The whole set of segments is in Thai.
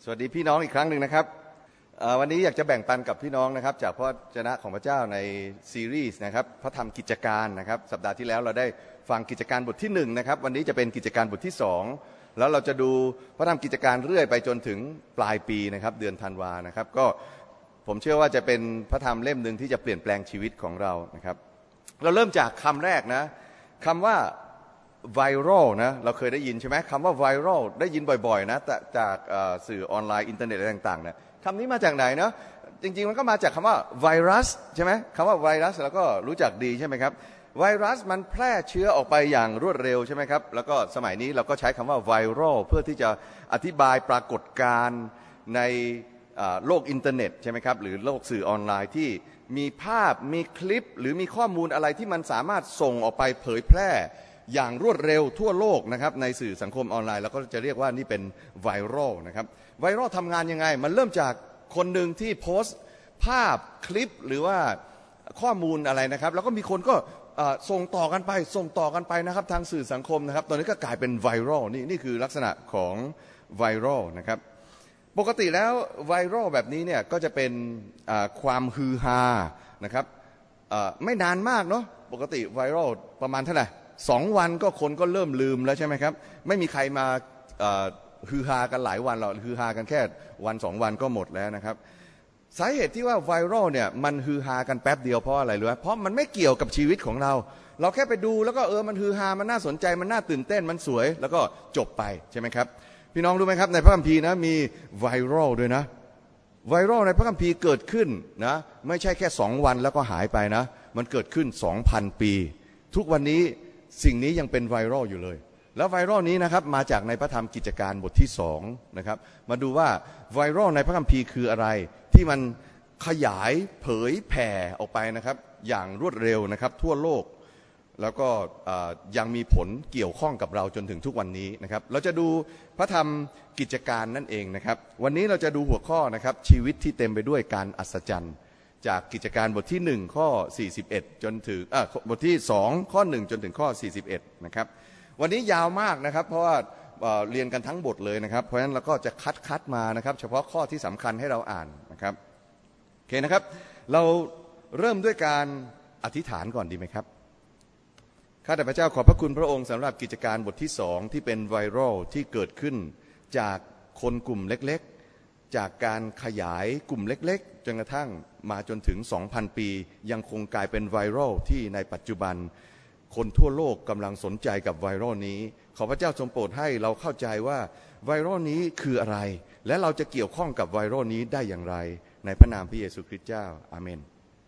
สวัสดีพี่น้องอีกครั้งหนึ่งนะครับวันนี้อยากจะแบ่งปันกับพี่น้องนะครับจากพระวจนะของพระเจ้าในซีรีส์นะครับพระธรรมกิจการนะครับสัปดาห์ที่แล้วเราได้ฟังกิจการบทที่1นะครับวันนี้จะเป็นกิจการบทที่2แล้วเราจะดูพระธรรมกิจการเรื่อยไปจนถึงปลายปีนะครับเดือนธันวานะครับก็ผมเชื่อว่าจะเป็นพระธรรมเล่มหนึ่งที่จะเปลี่ยนแปลงชีวิตของเรานะครับเราเริ่มจากคำแรกนะคำว่าไวรัลนะเราเคยได้ยินใช่ไหมคำว่าไวรัลได้ยินบ่อยๆนะจากสื่อออนไลน์อินเทอร์เน็ตอะไรต่างๆเนี่ยคำนี้มาจากไหนเนาะจริงๆมันก็มาจากคำว่าไวรัสใช่ไหมคำว่าไวรัสเราก็รู้จักดีใช่ไหมครับไวรัสมันแพร่เชื้อออกไปอย่างรวดเร็วใช่ไหมครับแล้วก็สมัยนี้เราก็ใช้คำว่าไวรัลเพื่อที่จะอธิบายปรากฏการณ์ในโลกอินเทอร์เน็ตใช่ไหมครับหรือโลกสื่อออนไลน์ที่มีภาพมีคลิปหรือมีข้อมูลอะไรที่มันสามารถส่งออกไปเผยแพร่อย่างรวดเร็วทั่วโลกนะครับในสื่อสังคมออนไลน์เราก็จะเรียกว่านี่เป็นไวรัลนะครับไวรัลทำงานยังไงมันเริ่มจากคนหนึ่งที่โพสต์ภาพคลิปหรือว่าข้อมูลอะไรนะครับแล้วก็มีคนก็ส่งต่อกันไปนะครับทางสื่อสังคมนะครับตอนนี้ก็กลายเป็นไวรัลนี่คือลักษณะของไวรัลนะครับปกติแล้วไวรัลแบบนี้เนี่ยก็จะเป็นความฮือฮานะครับไม่นานมากเนาะปกติไวรัลประมาณเท่าไหร่2 วันก็คนก็เริ่มลืมแล้วใช่ไหมครับไม่มีใครมาฮือฮากันหลายวันหรอกฮือฮากันแค่1-2 วันก็หมดแล้วนะครับสาเหตุที่ว่าไวรัลเนี่ยมันฮือฮากันแป๊บเดียวเพราะอะไรรู้ไหมเพราะมันไม่เกี่ยวกับชีวิตของเราเราแค่ไปดูแล้วก็มันฮือฮามันน่าสนใจมันน่าตื่นเต้นมันสวยแล้วก็จบไปใช่ไหมครับพี่น้องรู้ไหมครับในพระคัมภีร์นะมีไวรัลด้วยนะไวรัลในพระคัมภีร์เกิดขึ้นนะไม่ใช่แค่2 วันแล้วก็หายไปนะมันเกิดขึ้น 2,000 ปีทุกวันนี้สิ่งนี้ยังเป็นไวรัลอยู่เลยแล้วไวรัลนี้นะครับมาจากในพระธรรมกิจการบทที่2นะครับมาดูว่าไวรัลในพระคัมภีร์คืออะไรที่มันขยายเผยแผ่ออกไปนะครับอย่างรวดเร็วนะครับทั่วโลกแล้วก็ยังมีผลเกี่ยวข้องกับเราจนถึงทุกวันนี้นะครับเราจะดูพระธรรมกิจการนั่นเองนะครับวันนี้เราจะดูหัวข้อนะครับชีวิตที่เต็มไปด้วยการอัศจรรย์จากกิจการบทที่1ข้อ41จนถึงบทที่2ข้อ1จนถึงข้อ41นะครับวันนี้ยาวมากนะครับเพราะว่าเรียนกันทั้งบทเลยนะครับเพราะฉะนั้นเราก็จะคัดมานะครับเฉพาะข้อที่สำคัญให้เราอ่านนะครับโอเคนะครับเราเริ่มด้วยการอธิษฐานก่อนดีไหมครับข้าแต่พระเจ้าขอบพระคุณพระองค์สำหรับกิจการบทที่2ที่เป็นไวรัลที่เกิดขึ้นจากคนกลุ่มเล็กๆจากการขยายกลุ่มเล็กๆจนกระทั่งมาจนถึง 2,000 ปียังคงกลายเป็นไวรัลที่ในปัจจุบันคนทั่วโลกกำลังสนใจกับไวรัลนี้ขอพระเจ้าทรงโปรดให้เราเข้าใจว่าไวรัลนี้คืออะไรและเราจะเกี่ยวข้องกับไวรัลนี้ได้อย่างไรในพระนามพระเยซูคริสต์เจ้าอาเมน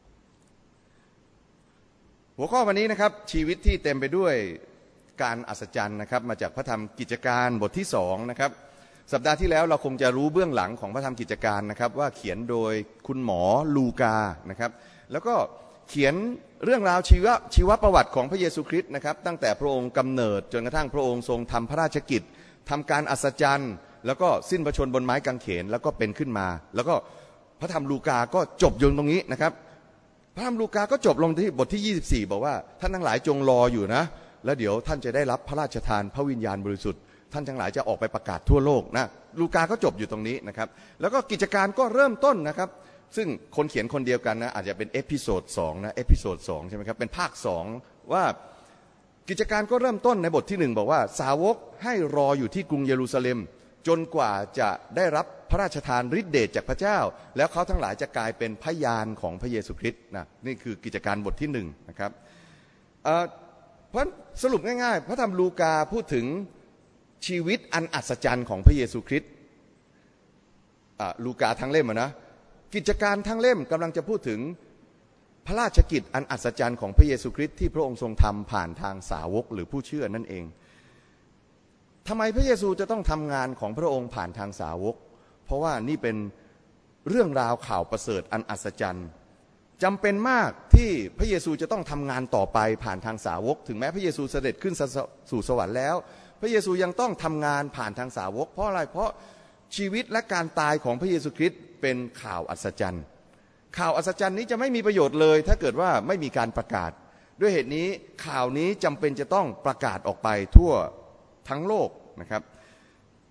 หัวข้อวันนี้นะครับชีวิตที่เต็มไปด้วยการอัศจรรย์นะครับมาจากพระธรรมกิจการบทที่2นะครับสัปดาห์ที่แล้วเราคงจะรู้เบื้องหลังของพระธรรมกิจการนะครับว่าเขียนโดยคุณหมอลูกานะครับแล้วก็เขียนเรื่องราวชีวประวัติของพระเยซูคริสต์นะครับตั้งแต่พระองค์กำเนิดจนกระทั่งพระองค์ทรงทำพระราชกิจทำการอัศจรรย์แล้วก็สิ้นพระชนม์บนไม้กางเขนแล้วก็เป็นขึ้นมาแล้วก็พระธรรมลูกาก็จบอยู่ตรงนี้นะครับพระธรรมลูกาก็จบลงที่บทที่24บอกว่าท่านทั้งหลายจงรออยู่นะแล้วเดี๋ยวท่านจะได้รับพระราชทานพระวิญญาณบริสุทธิ์ท่านทั้งหลายจะออกไปประกาศทั่วโลกนะลูกาก็จบอยู่ตรงนี้นะครับแล้วก็กิจการก็เริ่มต้นนะครับซึ่งคนเขียนคนเดียวกันนะอาจจะเป็นเอพิโซด2นะเอพิโซด2ใช่ไหมครับเป็นภาค2ว่ากิจการก็เริ่มต้นในบทที่1บอกว่าสาวกให้รออยู่ที่กรุงเยรูซาเล็มจนกว่าจะได้รับพระราชทานฤทธิเดชจากพระเจ้าแล้วเขาทั้งหลายจะกลายเป็นพยานของพระเยซูคริสต์นะนี่คือกิจการบทที่1นะครับเพราะสรุปง่ายๆพระธรรมลูกาพูดถึงชีวิตอันอัศจรรย์ของพระเยซูคริสต์ลูกาทั้งเล่มนะกิจการทั้งเล่มกำลังจะพูดถึงพระราชกิจอันอัศจรรย์ของพระเยซูคริสต์ที่พระองค์ทรงทำผ่านทางสาวกหรือผู้เชื่อนั่นเองทำไมพระเยซูจะต้องทำงานของพระองค์ผ่านทางสาวกเพราะว่านี่เป็นเรื่องราวข่าวประเสริฐอันอัศจรรย์จำเป็นมากที่พระเยซูจะต้องทำงานต่อไปผ่านทางสาวกถึงแม้พระเยซูเสด็จขึ้นสู่สวรรค์แล้วพระเยซูยังต้องทำงานผ่านทางสาวกเพราะอะไรเพราะชีวิตและการตายของพระเยซูคริสต์เป็นข่าวอัศจรรย์ข่าวอัศจรรย์นี้จะไม่มีประโยชน์เลยถ้าเกิดว่าไม่มีการประกาศด้วยเหตุนี้ข่าวนี้จำเป็นจะต้องประกาศออกไปทั่วทั้งโลกนะครับ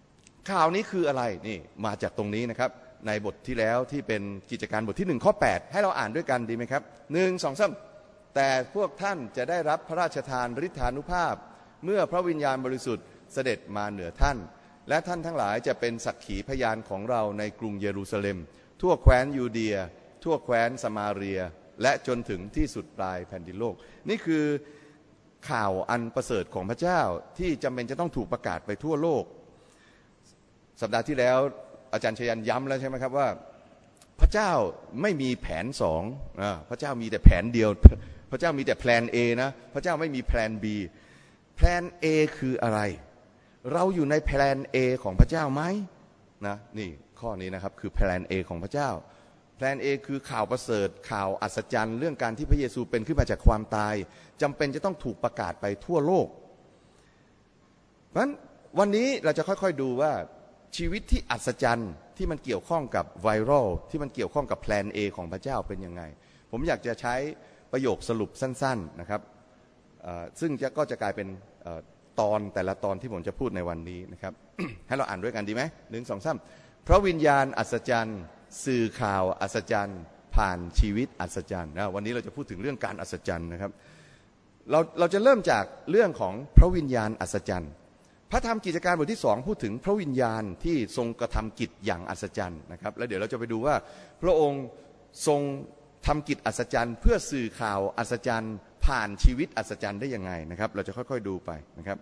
ข่าวนี้คืออะไรนี่มาจากตรงนี้นะครับในบทที่แล้วที่เป็นกิจการบทที่1ข้อ8ให้เราอ่านด้วยกันดีไหมครับ1 2 3แต่พวกท่านจะได้รับพระราชทานฤทธานุภาพเมื่อพระวิญญาณบริสุทธิ์เสด็จมาเหนือท่านและท่านทั้งหลายจะเป็นสักขีพยานของเราในกรุงเยรูซาเล็มทั่วแคว้นยูเดียทั่วแคว้นสมาเรียและจนถึงที่สุดปลายแผ่นดินโลกนี่คือข่าวอันประเสริฐของพระเจ้าที่จำเป็นจะต้องถูกประกาศไปทั่วโลกสัปดาห์ที่แล้วอาจารย์ชยันย้ำแล้วใช่ไหมครับว่าพระเจ้าไม่มีแผนสองพระเจ้ามีแต่แผนเดียวพระเจ้ามีแต่แผน A นะพระเจ้าไม่มีแผน B แผน A คืออะไรเราอยู่ในแผน A ของพระเจ้าไหมนะนี่ข้อนี้นะครับคือแผน A ของพระเจ้าแผน A คือข่าวประเสริฐข่าวอัศจรรย์เรื่องการที่พระเยซูเป็นขึ้นมาจากความตายจำเป็นจะต้องถูกประกาศไปทั่วโลกเพราะฉะนั้นวันนี้เราจะค่อยๆดูว่าชีวิตที่อัศจรรย์ที่มันเกี่ยวข้องกับไวรัลที่มันเกี่ยวข้องกับแผน A ของพระเจ้าเป็นยังไงผมอยากจะใช้ประโยคสรุปสั้นๆนะครับซึ่งก็จะกลายเป็นตอนแต่ละตอนที่ผมจะพูดในวันนี้นะครับ ให้เราอ่านด้วยกันดีไหม1 2 3พระวิญญาณอัศจรรย์สื่อข่าวอัศจรรย์ผ่านชีวิตอัศจรรย์นะวันนี้เราจะพูดถึงเรื่องการอัศจรรย์นะครับเราจะเริ่มจากเรื่องของพระวิญญาณอัศจรรย์พระธรรมกิจการบทที่2พูดถึงพระวิญญาณที่ทรงกระทำกิจอย่างอัศจรรย์นะครับแล้วเดี๋ยวเราจะไปดูว่าพระองค์ทรงทำกิจอัศจรรย์เพื่อสื่อข่าวอัศจรรย์ผ่านชีวิตอัศจรรย์ได้ยังไงนะครับเราจะค่อยๆดูไปนะครับ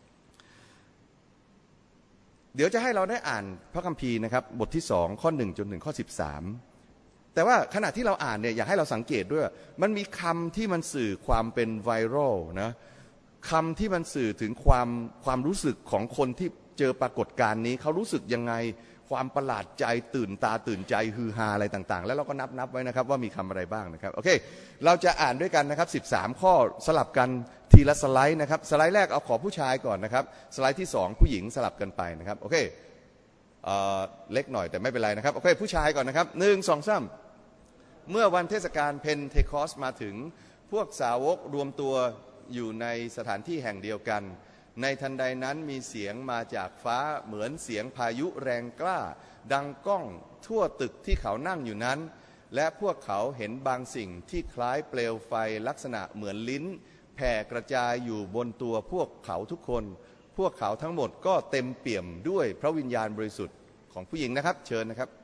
เดี๋ยวจะให้เราได้อ่านพระคัมภีร์นะครับบทที่2ข้อ1จนถึงข้อ13แต่ว่าขณะที่เราอ่านเนี่ยอยากให้เราสังเกตด้วยมันมีคำที่มันสื่อความเป็นไวรัลนะคำที่มันสื่อถึงความรู้สึกของคนที่เจอปรากฏการณ์นี้เขารู้สึกยังไงความประหลาดใจตื่นตาตื่นใจฮือฮาอะไรต่างๆแล้วเราก็นับไว้นะครับว่ามีคำอะไรบ้างนะครับโอเคเราจะอ่านด้วยกันนะครับ13ข้อสลับกันทีละสไลด์นะครับสไลด์แรกเอาขอผู้ชายก่อนนะครับสไลด์ที่2ผู้หญิงสลับกันไปนะครับโอเคเล็กหน่อยแต่ไม่เป็นไรนะครับโอเคผู้ชายก่อนนะครับ1 2 3เมื่อวันเทศกาลเพนเทคอสมาถึงพวกสาวกรวมตัวอยู่ในสถานที่แห่งเดียวกันในทันใดนั้นมีเสียงมาจากฟ้าเหมือนเสียงพายุแรงกล้าดังก้องทั่วตึกที่เขานั่งอยู่นั้นและพวกเขาเห็นบางสิ่งที่คล้ายเปลวไฟลักษณะเหมือนลิ้นแผ่กระจายอยู่บนตัวพวกเขาทุกคนพวกเขาทั้งหมดก็เต็มเปี่ยมด้วยพระวิญญาณบริสุทธิ์ของผู้หญิงนะครับเชิญนะครับ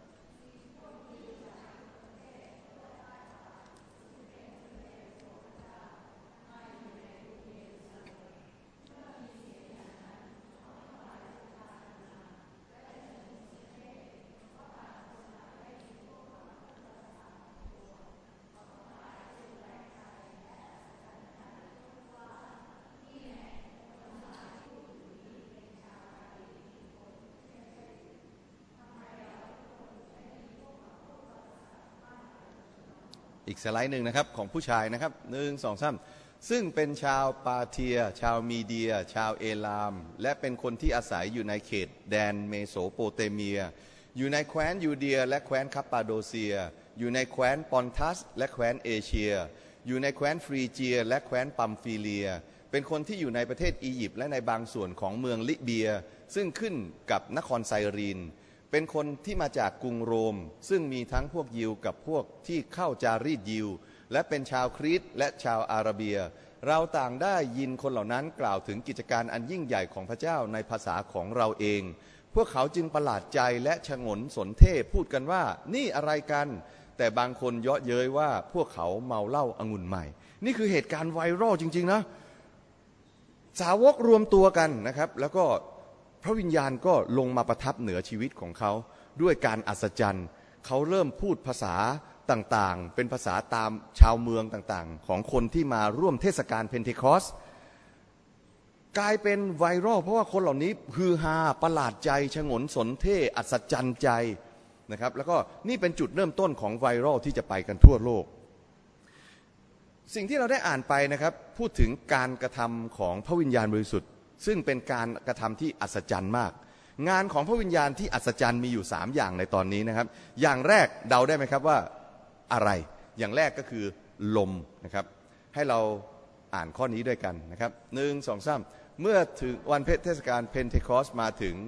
อีกสไลด์หนึ่งนะครับของผู้ชายนะครับ1 2 3ซึ่งเป็นชาวปาเทียชาวมีเดียชาวเอลามและเป็นคนที่อาศัยอยู่ในเขตแดนเมโสโปเตเมียอยู่ในแคว้นยูเดียและแคว้นคัปปาโดเซียอยู่ในแคว้นปอนทัสและแคว้นเอเชียอยู่ในแคว้นฟรีเจียและแคว้นปัมฟิเลียเป็นคนที่อยู่ในประเทศอียิปต์และในบางส่วนของเมืองลิเบียซึ่งขึ้นกับนครไซรีนเป็นคนที่มาจากกรุงโรมซึ่งมีทั้งพวกยิวกับพวกที่เข้าจารีตยิวและเป็นชาวคริสต์และชาวอาระเบียเราต่างได้ยินคนเหล่านั้นกล่าวถึงกิจการอันยิ่งใหญ่ของพระเจ้าในภาษาของเราเองพวกเขาจึงประหลาดใจและฉงนสนเท่พูดกันว่านี่อะไรกันแต่บางคนเยาะเย้ยว่าพวกเขาเมาเหล้าองุ่นใหม่นี่คือเหตุการณ์ไวรัลจริงๆนะสาวกรวมตัวกันนะครับแล้วก็พระวิญญาณก็ลงมาประทับเหนือชีวิตของเขาด้วยการอัศจรรย์เขาเริ่มพูดภาษาต่างๆเป็นภาษาตามชาวเมืองต่างๆของคนที่มาร่วมเทศกาลเพนเทคอสกลายเป็นไวรัลเพราะว่าคนเหล่านี้ฮือฮาประหลาดใจฉงนสนเท่อัศจรรย์ใจนะครับแล้วก็นี่เป็นจุดเริ่มต้นของไวรัลที่จะไปกันทั่วโลกสิ่งที่เราได้อ่านไปนะครับพูดถึงการกระทำของพระวิญญาณบริสุทธิ์ซึ่งเป็นการกระทำที่อัศจรรย์มากงานของพระวิญญาณที่อัศจรรย์มีอยู่3อย่างในตอนนี้นะครับอย่างแรกเดาได้ไหมครับว่าอะไรอย่างแรกก็คือลมนะครับให้เราอ่านข้อนี้ด้วยกันนะครับ1 2 3เมื่อถึงวันเทศกาลเพนเทคอสมาถึง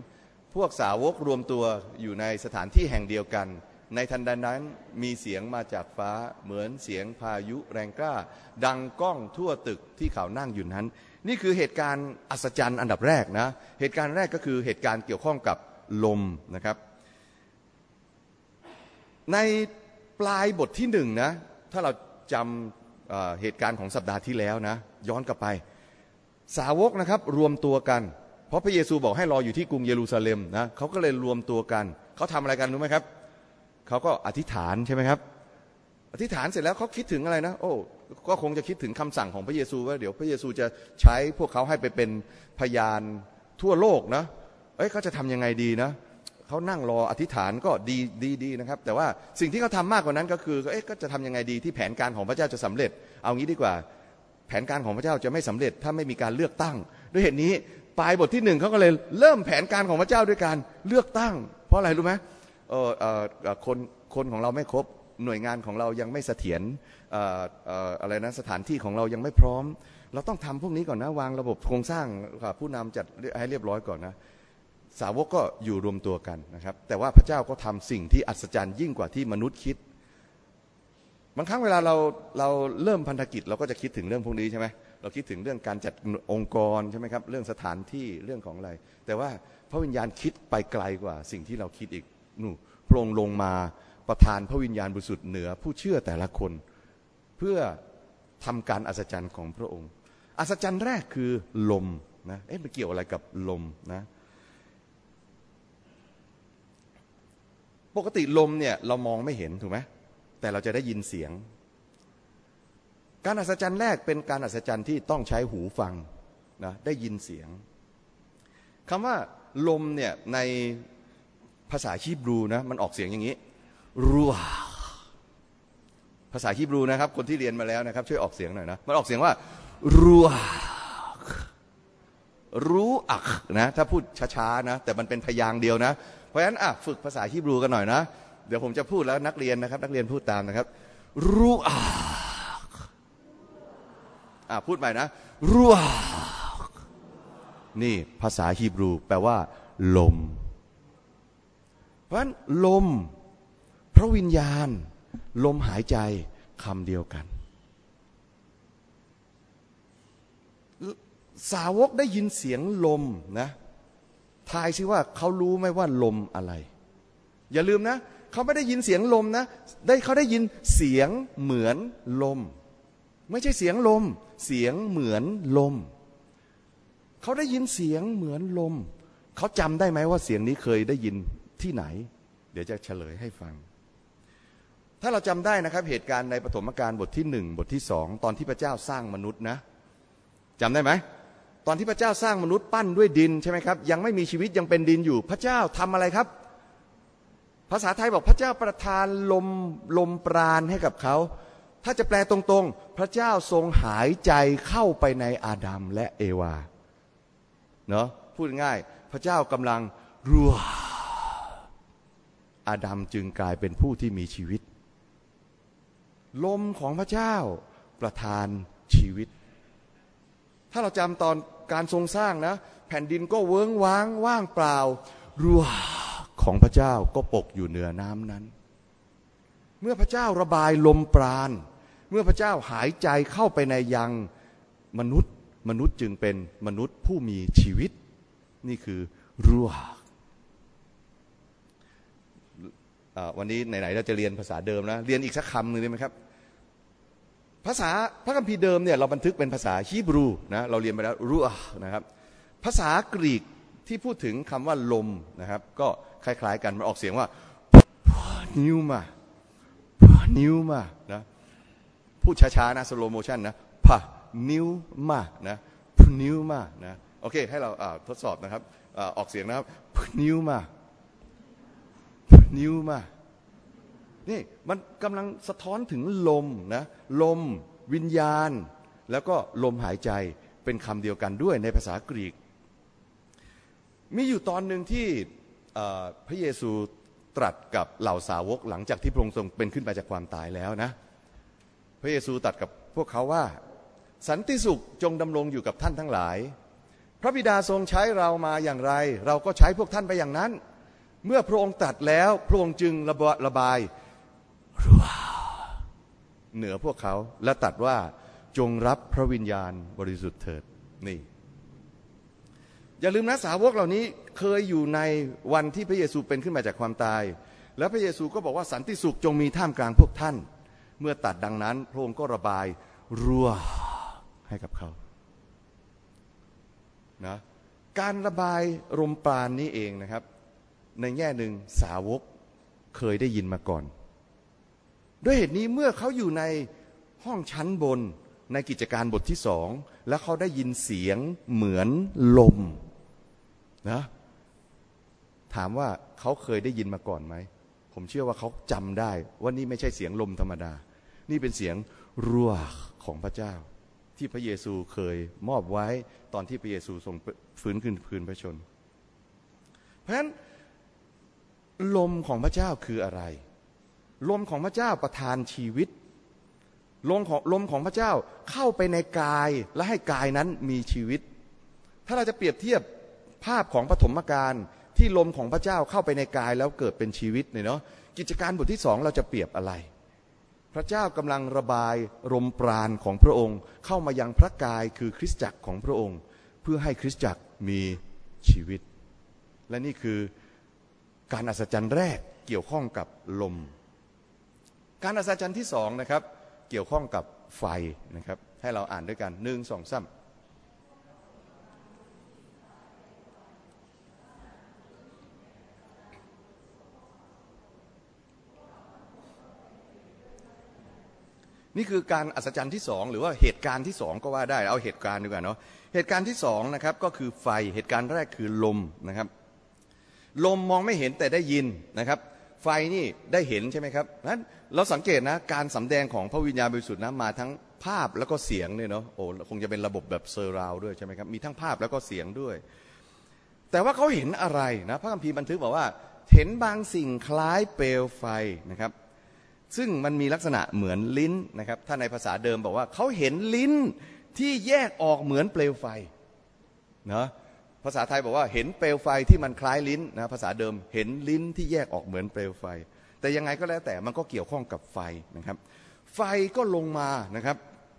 พวกสาวกรวมตัวอยู่ในสถานที่แห่งเดียวกันในทันใดนั้นมีเสียงมาจากฟ้าเหมือนเสียงพายุแรงกล้าดังก้องทั่วตึกที่เขานั่งอยู่นั้นนี่คือเหตุการณ์อัศจรรย์อันดับแรกนะเหตุการณ์แรกก็คือเหตุการณ์เกี่ยวข้องกับลมนะครับในปลายบทที่หนึ่งนะถ้าเราจำเหตุการณ์ของสัปดาห์ที่แล้วนะย้อนกลับไปสาวกนะครับรวมตัวกันเพราะพระเยซูบอกให้รออยู่ที่กรุงเยรูซาเล็มนะเขาก็เลยรวมตัวกันเขาทำอะไรกันรู้ไหมครับเขาก็อธิษฐานใช่ไหมครับอธิษฐานเสร็จแล้วเขาคิดถึงอะไรนะโอ้ก็คงจะคิดถึงคำสั่งของพระเยซูว่าเดี๋ยวพระเยซูจะใช้พวกเขาให้ไปเป็นพยานทั่วโลกนะเขาจะทำยังไงดีนะเขานั่งรออธิษฐานก็ดีนะครับแต่ว่าสิ่งที่เขาทำมากกว่านั้นก็คือก็จะทำยังไงดีที่แผนการของพระเจ้าจะสำเร็จเอางี้ดีกว่าแผนการของพระเจ้าจะไม่สำเร็จถ้าไม่มีการเลือกตั้งด้วยเหตุนี้ปลายบทที่หนึ่งเขาก็เลยเริ่มแผนการของพระเจ้าด้วยการเลือกตั้งเพราะอะไรรู้ไหมคนของเราไม่ครบหน่วยงานของเรายังไม่เสถียรอะไรนะสถานที่ของเรายังไม่พร้อมเราต้องทำพวกนี้ก่อนนะวางระบบโครงสร้างผู้นำจัดให้เรียบร้อยก่อนนะสาวกก็อยู่รวมตัวกันนะครับแต่ว่าพระเจ้าก็ทำสิ่งที่อัศจรรย์ยิ่งกว่าที่มนุษย์คิดบางครั้งเวลาเราเริ่มพันธกิจเราก็จะคิดถึงเรื่องพวกนี้ใช่ไหมเราคิดถึงเรื่องการจัดองค์กรใช่ไหมครับเรื่องสถานที่เรื่องของอะไรแต่ว่าพระวิญญาณคิดไปไกลกว่าสิ่งที่เราคิดอีกพระองค์ลงมาประทานพระวิญญาณบริสุทธิ์เหนือผู้เชื่อแต่ละคนเพื่อทำการอัศจรรย์ของพระองค์อัศจรรย์แรกคือลมนะมันเกี่ยวอะไรกับลมนะปกติลมเนี่ยเรามองไม่เห็นถูกไหมแต่เราจะได้ยินเสียงการอัศจรรย์แรกเป็นการอัศจรรย์ที่ต้องใช้หูฟังนะได้ยินเสียงคำว่าลมเนี่ยในภาษาฮีบรูนะมันออกเสียงอย่างนี้รัวภาษาฮีบรูนะครับคนที่เรียนมาแล้วนะครับช่วยออกเสียงหน่อยนะมันออกเสียงว่ารัวรู้อักนะถ้าพูดช้าๆนะแต่มันเป็นพยางค์เดียวนะเพราะฉะนั้นฝึกภาษาฮีบรูกันหน่อยนะเดี๋ยวผมจะพูดแล้วนักเรียนนะครับนักเรียนพูดตามนะครับรัวพูดใหม่นะรัวนี่ภาษาฮีบรูแปลว่าลมเพราะฉะนั้นลมพระวิญญาณลมหายใจคำเดียวกันสาวกได้ยินเสียงลมนะทายสิว่าเขารู้ไหมว่าลมอะไรอย่าลืมนะเขาไม่ได้ยินเสียงลมนะเขาได้ยินเสียงเหมือนลมไม่ใช่เสียงลมเสียงเหมือนลมเขาได้ยินเสียงเหมือนลมเขาจำได้ไหมว่าเสียงนี้เคยได้ยินที่ไหนเดี๋ยวจะเฉลยให้ฟังถ้าเราจำได้นะครับเหตุการณ์ในปฐมกาลบทที่1บทที่2ตอนที่พระเจ้าสร้างมนุษย์นะจำได้ไหมตอนที่พระเจ้าสร้างมนุษย์ปั้นด้วยดินใช่ไหมครับยังไม่มีชีวิตยังเป็นดินอยู่พระเจ้าทำอะไรครับภาษาไทยบอกพระเจ้าประทานลมปราณให้กับเขาถ้าจะแปลตรงๆพระเจ้าทรงหายใจเข้าไปในอาดัมและเอวาเนาะพูดง่ายพระเจ้ากำลังรัวอาดัมจึงกลายเป็นผู้ที่มีชีวิตลมของพระเจ้าประทานชีวิตถ้าเราจำตอนการทรงสร้างนะแผ่นดินก็เวิ้งว้างว่างเปล่ารัวของพระเจ้าก็ปกอยู่เหนือน้ำนั้นเมื่อพระเจ้าระบายลมปราณเมื่อพระเจ้าหายใจเข้าไปในยังมนุษย์จึงเป็นมนุษย์ผู้มีชีวิตนี่คือรัววันนี้ไหนๆเราจะเรียนภาษาเดิมนะเรียนอีกสักคำหนึ่งได้ไหมครับภาษาพระคัมภีร์เดิมเนี่ยเราบันทึกเป็นภาษาฮีบรูนะเราเรียนไปแล้วรัวนะครับภาษากรีกที่พูดถึงคำว่าลมนะครับก็คล้ายๆกันมันออกเสียงว่านิวมานะพูดช้าๆนะสโลโมชันนะพะนิวมานะนิวมานะโอเคให้เราทดสอบนะครับออกเสียงนะครับนิวมานี่มันกำลังสะท้อนถึงลมนะลมวิญญาณแล้วก็ลมหายใจเป็นคำเดียวกันด้วยในภาษากรีกมีอยู่ตอนหนึ่งที่พระเยซูตรัสกับเหล่าสาวกหลังจากที่พระองค์ทรงเป็นขึ้นไปจากความตายแล้วนะพระเยซูตรัสกับพวกเขาว่าสันติสุขจงดำรงอยู่กับท่านทั้งหลายพระบิดาทรงใช้เรามาอย่างไรเราก็ใช้พวกท่านไปอย่างนั้นเมื่อพระองค์ตรัสแล้วพระองค์จึงระบายเหนือพวกเขาและตรัสว่าจงรับพระวิญญาณบริสุทธิ์เถิดนี่อย่าลืมนะสาวกเหล่านี้เคยอยู่ในวันที่พระเยซูเป็นขึ้นมาจากความตายแล้วพระเยซูก็บอกว่าสันติสุขจงมีท่ามกลางพวกท่านเมื่อตรัสดังนั้นพระองค์ก็ระบายรั่วให้กับเขานะการระบายลมปราณนี้เองนะครับในแง่หนึ่งสาวกเคยได้ยินมาก่อนด้วยเหตุนี้เมื่อเขาอยู่ในห้องชั้นบนในกิจการบทที่2แล้วเขาได้ยินเสียงเหมือนลมนะถามว่าเขาเคยได้ยินมาก่อนไหมผมเชื่อว่าเขาจำได้ว่านี่ไม่ใช่เสียงลมธรรมดานี่เป็นเสียงรั่วของพระเจ้าที่พระเยซูเคยมอบไว้ตอนที่พระเยซูทรงฟื้นขึ้นพื้นพระชนเพราะฉะนั้นลมของพระเจ้าคืออะไรลมของพระเจ้าประทานชีวิตลมของพระเจ้าเข้าไปในกายและให้กายนั้นมีชีวิตถ้าเราจะเปรียบเทียบภาพของปฐมกาลที่ลมของพระเจ้าเข้าไปในกายแล้วเกิดเป็นชีวิตเนี่ยเนาะกิจการบทที่2เราจะเปรียบอะไรพระเจ้ากำลังระบายลมปราณของพระองค์เข้ามายังพระกายคือคริสตจักรของพระองค์เพื่อให้คริสตจักรมีชีวิตและนี่คือการอัศจรรย์แรกเกี่ยวข้องกับลมการอัศจรรย์ที่2นะครับเกี่ยวข้องกับไฟนะครับให้เราอ่านด้วยกัน1 2 3นี่คือการอัศจรรย์ที่2หรือว่าเหตุการณ์ที่2ก็ว่าได้เอาเหตุการณ์ดีกว่าเนาะเหตุการณ์ที่2นะครับก็คือไฟเหตุการณ์แรกคือลมนะครับลมมองไม่เห็นแต่ได้ยินนะครับไฟนี่ได้เห็นใช่ไหมครับนั้นเราสังเกตนะการสำแดงของพระวิญญาณบริสุทธิ์นะมาทั้งภาพแล้วก็เสียงเนี่ยเนาะโอ้คงจะเป็นระบบแบบเซอร์ราวด้วยใช่ไหมครับมีทั้งภาพแล้วก็เสียงด้วยแต่ว่าเขาเห็นอะไรนะพระคัมภีร์บันทึกบอกว่าเห็นบางสิ่งคล้ายเปลวไฟนะครับซึ่งมันมีลักษณะเหมือนลิ้นนะครับถ้าในภาษาเดิมบอกว่าเขาเห็นลิ้นที่แยกออกเหมือนเปลวไฟเนาะภาษาไทยบอกว่าเห็นเปลวไฟที่มันคล้ายลิ้นนะภาษาเดิมเห็นลิ้นที่แยกออกเหมือนเปลวไฟแต่ยังไงก็แล้วแต่มันก็เกี่ยวข้องกับไฟนะครับไฟก็ลงมานะครับ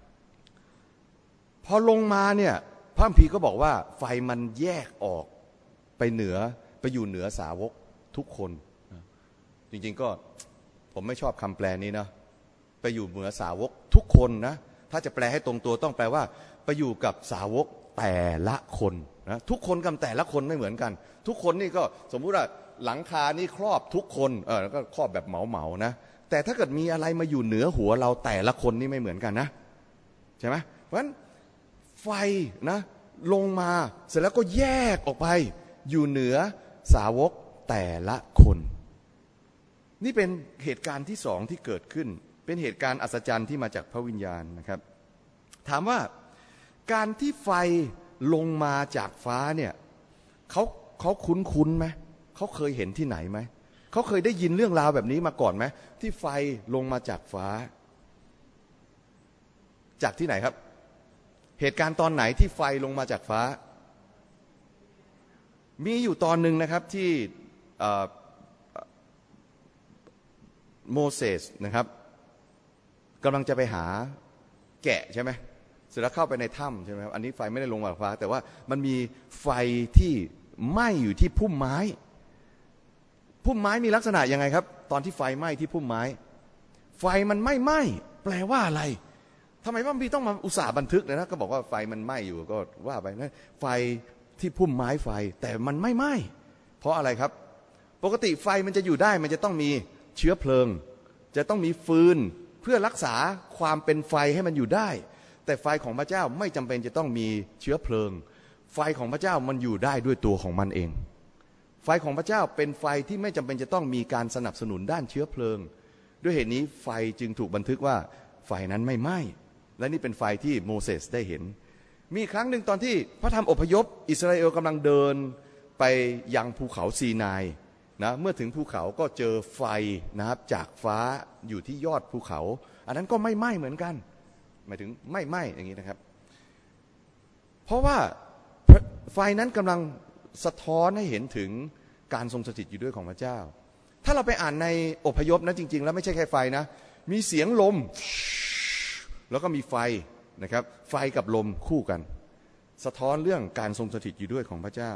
พอลงมาเนี่ยพระคัมภีร์ก็บอกว่าไฟมันแยกออกไปอยู่เหนือสาวกทุกคนจริงๆก็ผมไม่ชอบคำแปลนี้นะไปอยู่เหนือสาวกทุกคนนะถ้าจะแปลให้ตรงตัวต้องแปลว่าไปอยู่กับสาวกแต่ละคนนะทุกคนกับแต่ละคนไม่เหมือนกันทุกคนนี่ก็สมมุติว่าหลังคานี่ครอบทุกคนแล้วก็ครอบแบบเหมาๆนะแต่ถ้าเกิดมีอะไรมาอยู่เหนือหัวเราแต่ละคนนี่ไม่เหมือนกันนะใช่ไหมเพราะฉะนั้นไฟนะลงมาเสร็จแล้วก็แยกออกไปอยู่เหนือสาวกแต่ละคนนี่เป็นเหตุการณ์ที่2ที่เกิดขึ้นเป็นเหตุการณ์อัศจรรย์ที่มาจากพระวิญญาณนะครับถามว่าการที่ไฟลงมาจากฟ้าเนี่ยเขาคุ้นไหมเขาเคยเห็นที่ไหนไหมเขาเคยได้ยินเรื่องราวแบบนี้มาก่อนไหมที่ไฟลงมาจากฟ้าจากที่ไหนครับเหตุการณ์ตอนไหนที่ไฟลงมาจากฟ้ามีอยู่ตอนหนึ่งนะครับที่โมเสสนะครับกำลังจะไปหาแกะใช่ไหมเสร็จแล้วเข้าไปในถ้ำใช่ไหมครับอันนี้ไฟไม่ได้ลงมาจากฟ้าแต่ว่ามันมีไฟที่ไหม้อยู่ที่พุ่มไม้มีลักษณะยังไงครับตอนที่ไฟไหม้ที่พุ่มไม้ไฟมันไม่ไหม้แปลว่าอะไรทำไมพระคัมภีร์ต้องมาอุตส่าห์บันทึกเลยนะก็บอกว่าไฟมันไหม้อยู่ก็ว่าไปนะไฟที่พุ่มไม้ไฟแต่มันไม่ไหม้เพราะอะไรครับปกติไฟมันจะอยู่ได้มันจะต้องมีเชื้อเพลิงจะต้องมีฟืนเพื่อรักษาความเป็นไฟให้มันอยู่ได้แต่ไฟของพระเจ้าไม่จำเป็นจะต้องมีเชื้อเพลิงไฟของพระเจ้ามันอยู่ได้ด้วยตัวของมันเองไฟของพระเจ้าเป็นไฟที่ไม่จำเป็นจะต้องมีการสนับสนุนด้านเชื้อเพลิงด้วยเหตุนี้ไฟจึงถูกบันทึกว่าไฟนั้นไม่ไหม้และนี่เป็นไฟที่โมเสสได้เห็นมีครั้งหนึ่งตอนที่พระธรรมอพยพอิสราเอลกำลังเดินไปยังภูเขาซีนายนะเมื่อถึงภูเขาก็เจอไฟนะครับจากฟ้าอยู่ที่ยอดภูเขาอันนั้นก็ไม่ไหม้เหมือนกันหมายถึงไม่ไหม้อย่างนี้นะครับเพราะว่าไฟนั้นกำลังสะท้อนให้เห็นถึงการทรงสถิตอยู่ด้วยของพระเจ้าถ้าเราไปอ่านในอพยพนะจริงๆแล้วไม่ใช่แค่ไฟนะมีเสียงลมแล้วก็มีไฟนะครับไฟกับลมคู่กันสะท้อนเรื่องการทรงสถิตอยู่ด้วยของพระเจ้า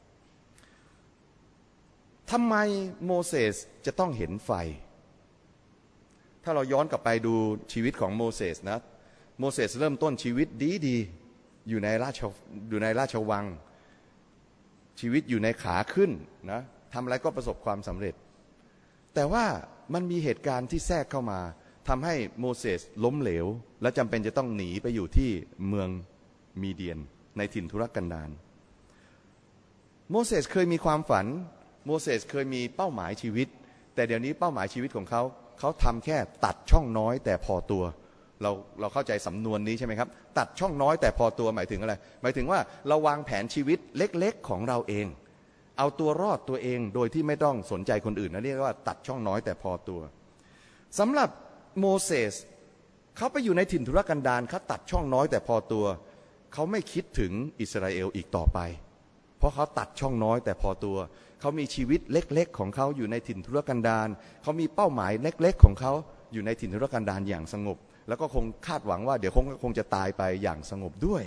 ทำไมโมเสสจะต้องเห็นไฟถ้าเราย้อนกลับไปดูชีวิตของโมเสสนะโมเสสเริ่มต้นชีวิตดีๆอยู่ในราชวังชีวิตอยู่ในขาขึ้นนะทำอะไรก็ประสบความสำเร็จแต่ว่ามันมีเหตุการณ์ที่แทรกเข้ามาทำให้โมเสสล้มเหลวและจำเป็นจะต้องหนีไปอยู่ที่เมืองมีเดียนในถิ่นทุรกันดารโมเสสเคยมีความฝันโมเสสเคยมีเป้าหมายชีวิตแต่เดี๋ยวนี้เป้าหมายชีวิตของเขาทำแค่ตัดช่องน้อยแต่พอตัวเราเข้าใจสำนวนนี้ใช่ไหมครับตัดช่องน้อยแต่พอตัวหมายถึงอะไรหมายถึงว่าเราวางแผนชีวิตเล็กๆของเราเองเอาตัวรอดตัวเองโดยที่ไม่ต้องสนใจคนอื่นนะเรียกว่าตัดช่องน้อยแต่พอตัวสำหรับโมเสสเขาไปอยู่ในถิ่นทุรกันดารเขาตัดช่องน้อยแต่พอตัวเขาไม่คิดถึงอิสราเอลอีกต่อไปเพราะเขาตัดช่องน้อยแต่พอตัวเขามีชีวิตเล็กๆของเขาอยู่ในถิ่นทุรกันดารเขามีเป้าหมายเล็กๆของเขาอยู่ในถิ่นทุรกันดารอย่างสงบแล้วก็คงคาดหวังว่าเดี๋ยวคงจะตายไปอย่างสงบด้วย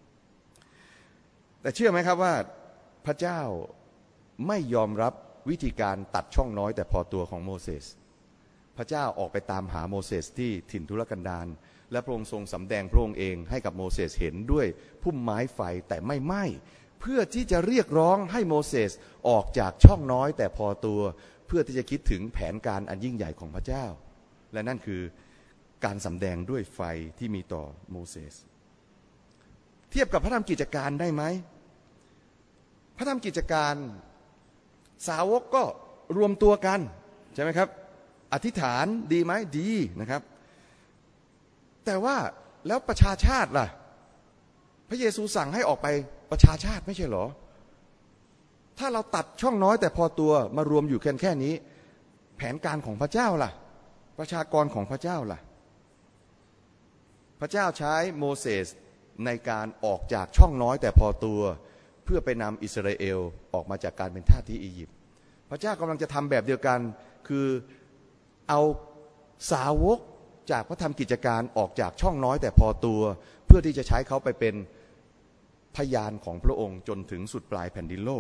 แต่เชื่อไหมครับว่าพระเจ้าไม่ยอมรับวิธีการตัดช่องน้อยแต่พอตัวของโมเสสพระเจ้าออกไปตามหาโมเสสที่ถิ่นทุรกันดารและพระองค์ทรงสำแดงพระองค์เองให้กับโมเสสเห็นด้วยพุ่มไม้ไฟแต่ไม่ไหม้เพื่อที่จะเรียกร้องให้โมเสสออกจากช่องน้อยแต่พอตัวเพื่อที่จะคิดถึงแผนการอันยิ่งใหญ่ของพระเจ้าและนั่นคือการสำแดงด้วยไฟที่มีต่อโมเสสเทียบกับพระธรรมกิจการได้ไหมพระธรรมกิจการสาวกก็รวมตัวกันใช่ไหมครับอธิษฐานดีไหมดีนะครับแต่ว่าแล้วประชาชาติล่ะพระเยซูสั่งให้ออกไปประชาชาติไม่ใช่เหรอถ้าเราตัดช่องน้อยแต่พอตัวมารวมอยู่แค่นี้แผนการของพระเจ้าล่ะประชากรของพระเจ้าล่ะพระเจ้าใช้โมเสสในการออกจากช่องน้อยแต่พอตัวเพื่อไปนำอิสราเอลออกมาจากการเป็นทาสที่อียิปต์พระเจ้ากำลังจะทำแบบเดียวกันคือเอาสาวกจากพระธรรมกิจการออกจากช่องน้อยแต่พอตัวเพื่อที่จะใช้เขาไปเป็นพยานของพระองค์จนถึงสุดปลายแผ่นดินโลก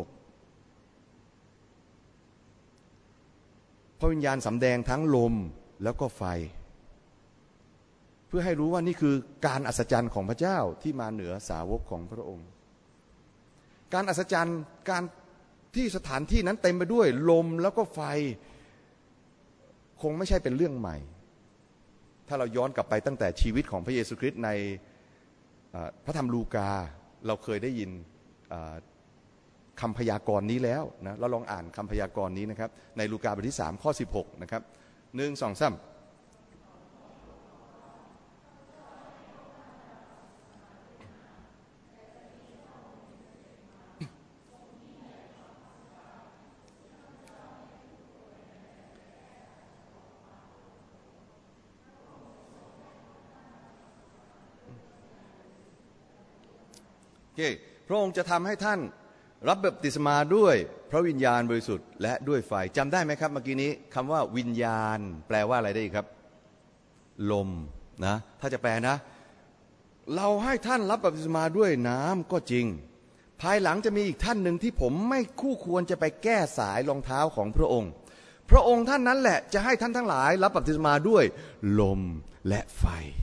พระวิญญาณสำแดงทั้งลมแล้วก็ไฟเพื่อให้รู้ว่านี่คือการอัศจรรย์ของพระเจ้าที่มาเหนือสาวกของพระองค์การอัศจรรย์การที่สถานที่นั้นเต็มไปด้วยลมแล้วก็ไฟคงไม่ใช่เป็นเรื่องใหม่ถ้าเราย้อนกลับไปตั้งแต่ชีวิตของพระเยซูคริสต์ในพระธรรมลูกาเราเคยได้ยินคำพยากรณ์นี้แล้วนะเราลองอ่านคำพยากรณ์นี้นะครับในลูกาบทที่3ข้อ16นะครับ1 2 3พระองค์จะทำให้ท่านรับบัพติศมาด้วยพระวิญญาณบริสุทธิ์และด้วยไฟจำได้ไหมครับเมื่อกี้นี้คำว่าวิญญาณแปลว่าอะไรได้อีกครับลมนะถ้าจะแปลนะเราให้ท่านรับบัพติศมาด้วยน้ำก็จริงภายหลังจะมีอีกท่านหนึ่งที่ผมไม่คู่ควรจะไปแก้สายรองเท้าของพระองค์พระองค์ท่านนั้นแหละจะให้ท่านทั้งหลายรับบัพติศมาด้วยลมและไฟ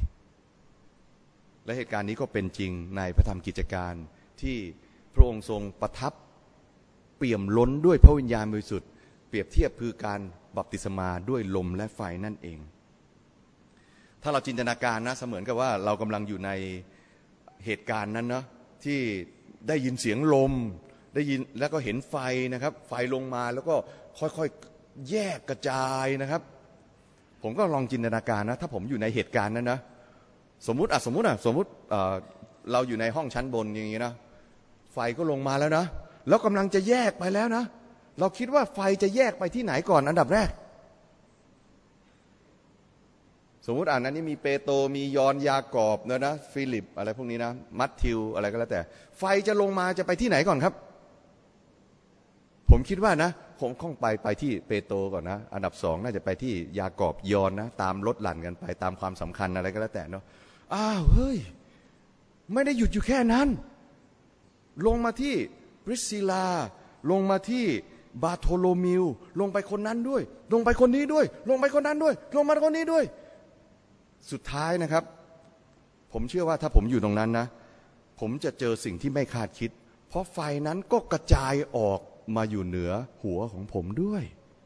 และเหตุการณ์นี้ก็เป็นจริงในพระธรรมกิจการที่พระองค์ทรงประทับเปี่ยมล้นด้วยพระวิญญาณบริสุทธิ์เปรียบเทียบคือการบัพติศมาด้วยลมและไฟนั่นเองถ้าเราจินตนาการนะเสมือนกับว่าเรากำลังอยู่ในเหตุการณ์นั้นนะที่ได้ยินเสียงลมได้ยินแล้วก็เห็นไฟนะครับไฟลงมาแล้วก็ค่อยๆแยกกระจายนะครับผมก็ลองจินตนาการนะถ้าผมอยู่ในเหตุการณ์นั้นนะสมมุติเราอยู่ในห้องชั้นบนอย่างนี้นะไฟก็ลงมาแล้วนะแล้วกำลังจะแยกไปแล้วนะเราคิดว่าไฟจะแยกไปที่ไหนก่อนอันดับแรกสมมุติอ่านนั้นนี่มีเปโตรมียอห์นยากอบนะฟิลิปอะไรพวกนี้นะมัทธิวอะไรก็แล้วแต่ไฟจะลงมาจะไปที่ไหนก่อนครับผมคิดว่านะผมคงไปที่เปโตรก่อนนะอันดับ2น่าจะไปที่ยากอบยอห์นนะตามลดหลั่นกันไปตามความสำคัญอะไรก็แล้วแต่เนาะอ้าวเฮ้ยไม่ได้หยุดอยู่แค่นั้นลงมาที่ปริสซิลาลงมาที่บาโทโลมิวลงไปคนนั้นด้วยลงไปคนนี้ด้วยลงไปคนนั้นด้วยลงมาคนนี้ด้วยสุดท้ายนะครับผมเชื่อว่าถ้าผมอยู่ตรงนั้นนะผมจะเจอสิ่งที่ไม่คาดคิดเพราะไฟนั้นก็กระจายออกมาอยู่เหนือหัวของผมด้วย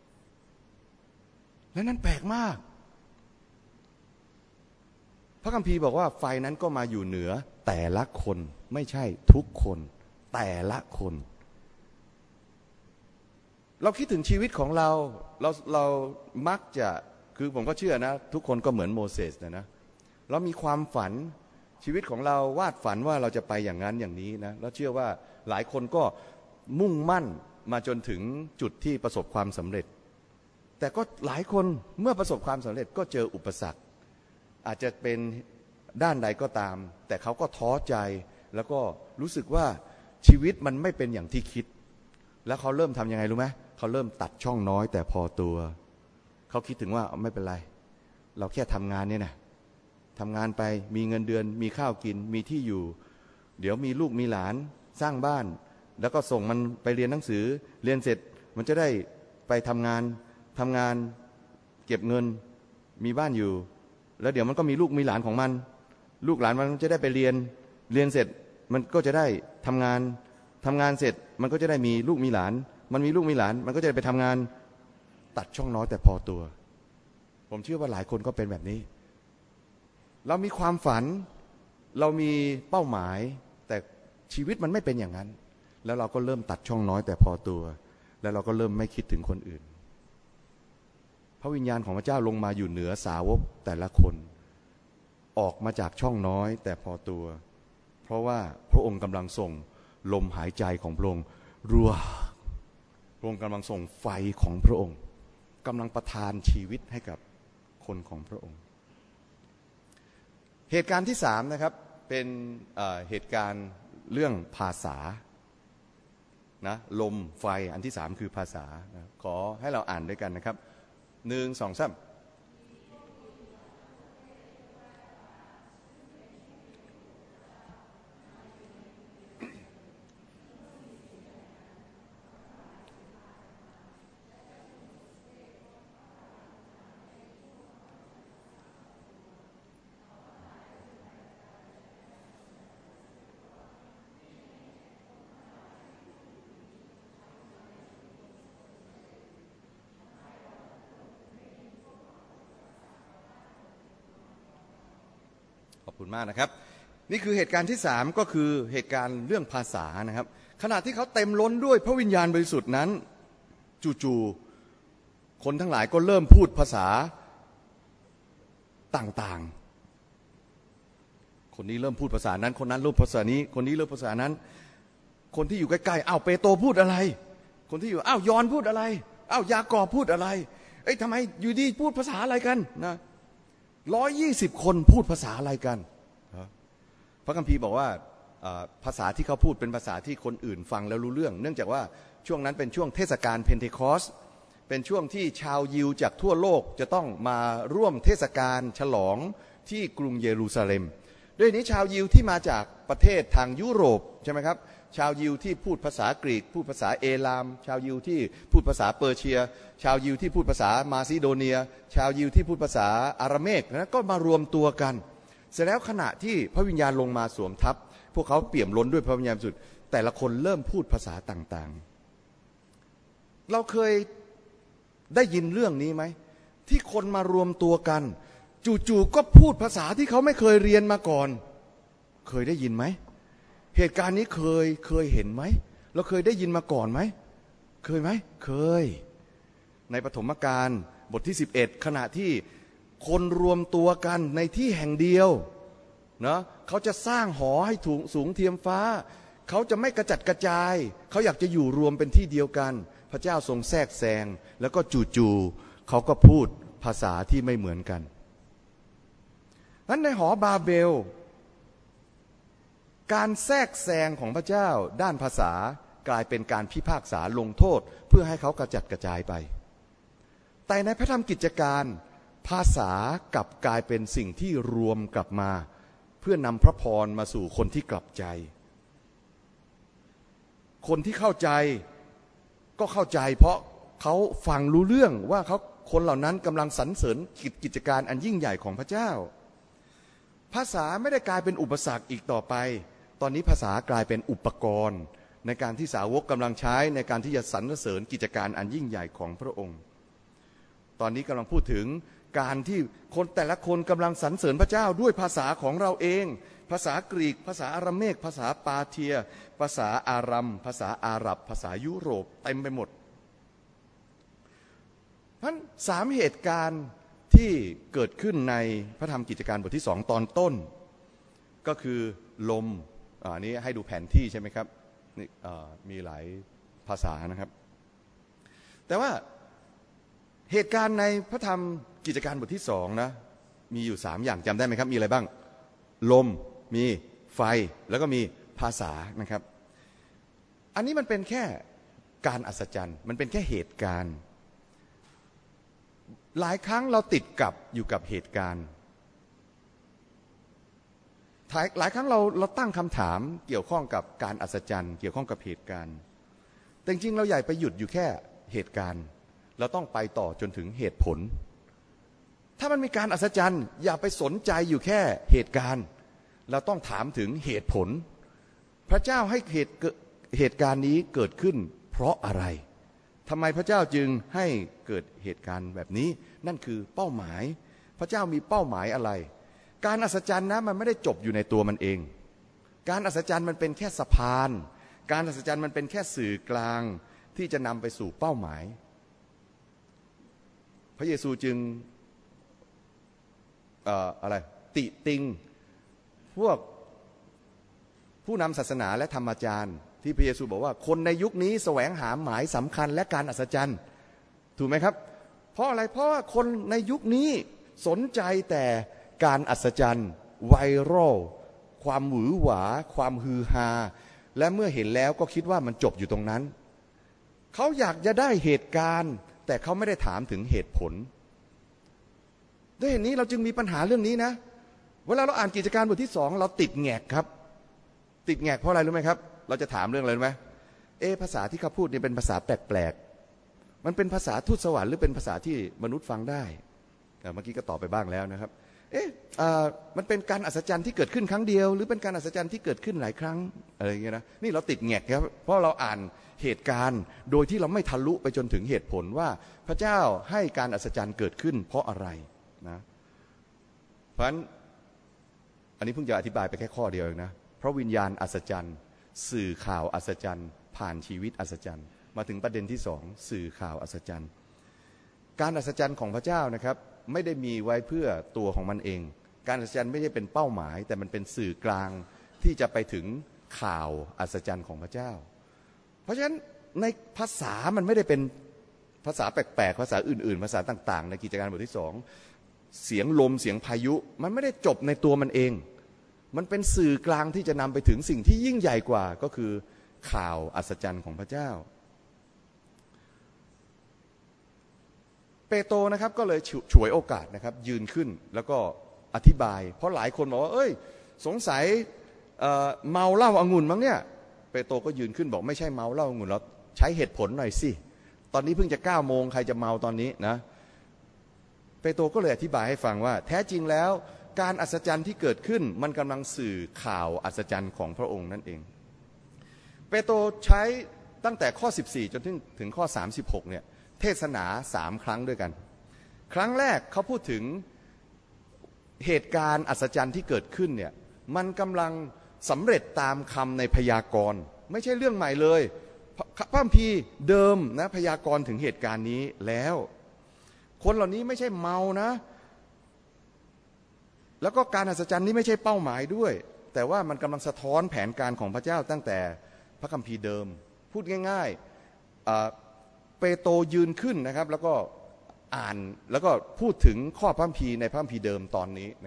และนั่นแปลกมากพระคัมภีร์บอกว่าไฟนั้นก็มาอยู่เหนือแต่ละคนไม่ใช่ทุกคนแต่ละคนเราคิดถึงชีวิตของเรามักจะคือผมก็เชื่อนะทุกคนก็เหมือนโมเสสนะเรามีความฝันชีวิตของเราวาดฝันว่าเราจะไปอย่างนั้นอย่างนี้นะแล้วเชื่อว่าหลายคนก็มุ่งมั่นมาจนถึงจุดที่ประสบความสำเร็จแต่ก็หลายคนเมื่อประสบความสำเร็จก็เจออุปสรรคอาจจะเป็นด้านใดก็ตามแต่เขาก็ท้อใจแล้วก็รู้สึกว่าชีวิตมันไม่เป็นอย่างที่คิดแล้วเขาเริ่มทำยังไงรู้ไหมเขาเริ่มตัดช่องน้อยแต่พอตัวเขาคิดถึงว่าไม่เป็นไรเราแค่ทำงานเนี่ยนะทำงานไปมีเงินเดือนมีข้าวกินมีที่อยู่เดี๋ยวมีลูกมีหลานสร้างบ้านแล้วก็ส่งมันไปเรียนหนังสือเรียนเสร็จมันจะได้ไปทำงานเก็บเงินมีบ้านอยู่แล้วเดี๋ยวมันก็มีลูกมีหลานของมันลูกหลานมันจะได้ไปเรียนเสร็จมันก็จะได้ทำงานเสร็จมันก็จะได้มีลูกมีหลานมันมีลูกมีหลานมันก็จะไปทำงานตัดช่องน้อยแต่พอตัวผมเชื่อว่าหลายคนก็เป็นแบบนี้เรามีความฝันเรามีเป้าหมายแต่ชีวิตมันไม่เป็นอย่างนั้นแล้วเราก็เริ่มตัดช่องน้อยแต่พอตัวแล้วเราก็เริ่มไม่คิดถึงคนอื่นพระวิญญาณของพระเจ้าลงมาอยู่เหนือสาวกแต่ละคนออกมาจากช่องน้อยแต่พอตัวเพราะว่าพระองค์กำลังส่งลมหายใจของพระองค์รัวพระองค์กำลังส่งไฟของพระองค์กำลังประทานชีวิตให้กับคนของพระองค์เหตุการณ์ที่3นะครับเป็นเหตุการณ์เรื่องภาษานะลมไฟอันที่3คือภาษานะขอให้เราอ่านด้วยกันนะครับ1 2 3ขอบคุณมากนะครับนี่คือเหตุการณ์ที่3ก็คือเหตุการณ์เรื่องภาษานะครับขณะที่เขาเต็มล้นด้วยพระวิญญาณบริสุทธิ์นั้นจู่ๆคนทั้งหลายก็เริ่มพูดภาษาต่างๆคนนี้เริ่มพูดภาษานั้นคนนั้นเริ่มภาษานี้คนนี้เริ่มภาษานั้นคนที่อยู่ใกล้ๆอ้าวเปโตรพูดอะไรคนที่อยู่อ้าวยอห์นพูดอะไรอ้าวยากอบพูดอะไรทำไมอยู่ดีพูดภาษาอะไรกันนะ120 คนพูดภาษาอะไรกันพระคัมภีร์บอกว่าภาษาที่เขาพูดเป็นภาษาที่คนอื่นฟังแล้วรู้เรื่องเนื่องจากว่าช่วงนั้นเป็นช่วงเทศกาลเพนเทคอสเป็นช่วงที่ชาวยิวจากทั่วโลกจะต้องมาร่วมเทศกาลฉลองที่กรุงเยรูซาเล็มด้วยนี้ชาวยิวที่มาจากประเทศทางยุโรปใช่ไหมครับชาวยิวที่พูดภาษากรีกพูดภาษาเอลามชาวยิวที่พูดภาษาเปอร์เซียชาวยิวที่พูดภาษามาซิโดเนียชาวยิวที่พูดภาษาอาราเมกนะก็มารวมตัวกันเสร็จแล้วขณะที่พระวิญญาณลงมาสวมทับพวกเขาเปี่ยมล้นด้วยพระวิญญาณบริสุทธิ์แต่ละคนเริ่มพูดภาษาต่างๆเราเคยได้ยินเรื่องนี้ไหมที่คนมารวมตัวกันจู่ๆก็พูดภาษาที่เขาไม่เคยเรียนมาก่อนเคยได้ยินไหมเหตุการณ์นี้เคยเห็นไหมเราเคยได้ยินมาก่อนไหมเคยไหมเคยในปฐมกาลบทที่11ขณะที่คนรวมตัวกันในที่แห่งเดียวนะเขาจะสร้างหอให้สูงเทียมฟ้าเขาจะไม่กระจัดกระจายเขาอยากจะอยู่รวมเป็นที่เดียวกันพระเจ้าทรงแทรกแซงแล้วก็จู่ๆเขาก็พูดภาษาที่ไม่เหมือนกันนั้นในหอบาเบลการแทรกแซงของพระเจ้าด้านภาษากลายเป็นการพิพากษาลงโทษเพื่อให้เขากระจัดกระจายไปแต่ในพระธรรมกิจการภาษากลับกลายเป็นสิ่งที่รวมกลับมาเพื่อนำพระพรมาสู่คนที่กลับใจคนที่เข้าใจก็เข้าใจเพราะเขาฟังรู้เรื่องว่าคนเหล่านั้นกำลังสรรเสริญกิจการอันยิ่งใหญ่ของพระเจ้าภาษาไม่ได้กลายเป็นอุปสรรคอีกต่อไปตอนนี้ภาษากลายเป็นอุปกรณ์ในการที่สาวกกำลังใช้ในการที่จะสรรเสริญกิจการอันยิ่งใหญ่ของพระองค์ตอนนี้กำลังพูดถึงการที่คนแต่ละคนกำลังสรรเสริญพระเจ้าด้วยภาษาของเราเองภาษากรีกภาษาอาราเมกภาษาปาเทียภาษาอารัมภาษาอาหรับภาษายุโรปเต็มไปหมดเพราะสามเหตุการณ์ที่เกิดขึ้นในพระธรรมกิจการบทที่2ตอนต้นก็คือลมอันนี้ให้ดูแผนที่ใช่ไหมครับนี่มีหลายภาษานะครับแต่ว่าเหตุการณ์ในพระธรรมกิจการบทที่2นะมีอยู่3อย่างจำได้ไหมครับมีอะไรบ้างลมมีไฟแล้วก็มีภาษานะครับอันนี้มันเป็นแค่การอัศจรรย์มันเป็นแค่เหตุการณ์หลายครั้งเราติดกับอยู่กับเหตุการณ์หลายครั้งเราตั้งคำถามเกี่ยวข้องกับการอัศจรรย์เกี่ยวข้องกับเหตุการณ์แต่จริงๆเราใหญ่ไปหยุดอยู่แค่เหตุการณ์เราต้องไปต่อจนถึงเหตุผลถ้ามันมีการอัศจรรย์อย่าไปสนใจอยู่แค่เหตุการณ์เราต้องถามถึงเหตุผลพระเจ้าให้เหตุการณ์นี้เกิดขึ้นเพราะอะไรทำไมพระเจ้าจึงให้เกิดเหตุการณ์แบบนี้นั่นคือเป้าหมายพระเจ้ามีเป้าหมายอะไรการอัศจรรย์นะมันไม่ได้จบอยู่ในตัวมันเองการอัศจรรย์มันเป็นแค่สะพานการอัศจรรย์มันเป็นแค่สื่อกลางที่จะนำไปสู่เป้าหมายพระเยซูจึงติติงพวกผู้นำศาสนาและธรรมอาจารย์ที่พระเยซูบอกว่าคนในยุคนี้แสวงหาหมายสำคัญและการอัศจรรย์ถูกไหมครับเพราะอะไรเพราะว่าคนในยุคนี้สนใจแต่การอัศจรรย์ไวรัลความหวือหวาความฮือฮาและเมื่อเห็นแล้วก็คิดว่ามันจบอยู่ตรงนั้นเขาอยากจะได้เหตุการณ์แต่เขาไม่ได้ถามถึงเหตุผลด้วยเหตุนี้เราจึงมีปัญหาเรื่องนี้นะเวลาเราอ่านกิจการบทที่2เราติดแงกครับติดแงกเพราะอะไรรู้ไหมครับเราจะถามเรื่องอะไรรู้ไหมภาษาที่เขาพูดนี่เป็นภาษาแปลกๆมันเป็นภาษาทูตสวรรค์หรือเป็นภาษาที่มนุษย์ฟังได้เมื่อกี้ก็ตอบไปบ้างแล้วนะครับมันเป็นการอัศจรรย์ที่เกิดขึ้นครั้งเดียวหรือเป็นการอัศจรรย์ที่เกิดขึ้นหลายครั้งอะไรอย่างเงี้ยนะนี่เราติดแงกครับเพราะเราอ่านเหตุการณ์โดยที่เราไม่ทะลุไปจนถึงเหตุผลว่าพระเจ้าให้การอัศจรรย์เกิดขึ้นเพราะอะไรนะเพราะฉะนั้นอันนี้เพิ่งจะอธิบายไปแค่ข้อเดียวเองนะเพราะวิญญาณอัศจรรย์สื่อข่าวอัศจรรย์ผ่านชีวิตอัศจรรย์มาถึงประเด็นที่2สื่อข่าวอัศจรรย์การอัศจรรย์ของพระเจ้านะครับไม่ได้มีไว้เพื่อตัวของมันเองการอัศจรรย์ไม่ใช่เป็นเป้าหมายแต่มันเป็นสื่อกลางที่จะไปถึงข่าวอัศจรรย์ของพระเจ้าเพราะฉะนั้นในภาษามันไม่ได้เป็นภาษาแปลกๆภาษาอื่นๆภาษาต่างๆในกิจการบทที่2เสียงลมเสียงพายุมันไม่ได้จบในตัวมันเองมันเป็นสื่อกลางที่จะนำไปถึงสิ่งที่ยิ่งใหญ่กว่าก็คือข่าวอัศจรรย์ของพระเจ้าเปโตรนะครับก็เลยฉวยโอกาสนะครับยืนขึ้นแล้วก็อธิบายเพราะหลายคนบอกว่าสงสัยเมาเหล้าองุ่นมั้งเนี่ยเปโตรก็ยืนขึ้นบอกไม่ใช่เมาเหล้าองุ่นเราใช้เหตุผลหน่อยสิตอนนี้เพิ่งจะ9 โมงใครจะเมาตอนนี้นะเปโตรก็เลยอธิบายให้ฟังว่าแท้จริงแล้วการอัศจรรย์ที่เกิดขึ้นมันกำลังสื่อข่าวอัศจรรย์ของพระองค์นั่นเองเปโตรใช้ตั้งแต่ข้อ14จนถึงข้อ36เนี่ยเทศนา3 ครั้งด้วยกันครั้งแรกเขาพูดถึงเหตุการณ์อัศจรรย์ที่เกิดขึ้นเนี่ยมันกำลังสำเร็จตามคำในพยากรณ์ไม่ใช่เรื่องใหม่เลยพระคัมภีร์เดิมนะพยากรณ์ถึงเหตุการณ์นี้แล้วคนเหล่านี้ไม่ใช่เมานะแล้วก็การอัศจรรย์นี้ไม่ใช่เป้าหมายด้วยแต่ว่ามันกำลังสะท้อนแผนการของพระเจ้าตั้งแต่พระคัมภีร์เดิมพูดง่ายๆเปโตรยืนขึ้นนะครับแล้วก็อ่านแล้วก็พูดถึงข้อพระคัมภีร์ในพระคัมภีร์เดิมตอนนี้นะครับ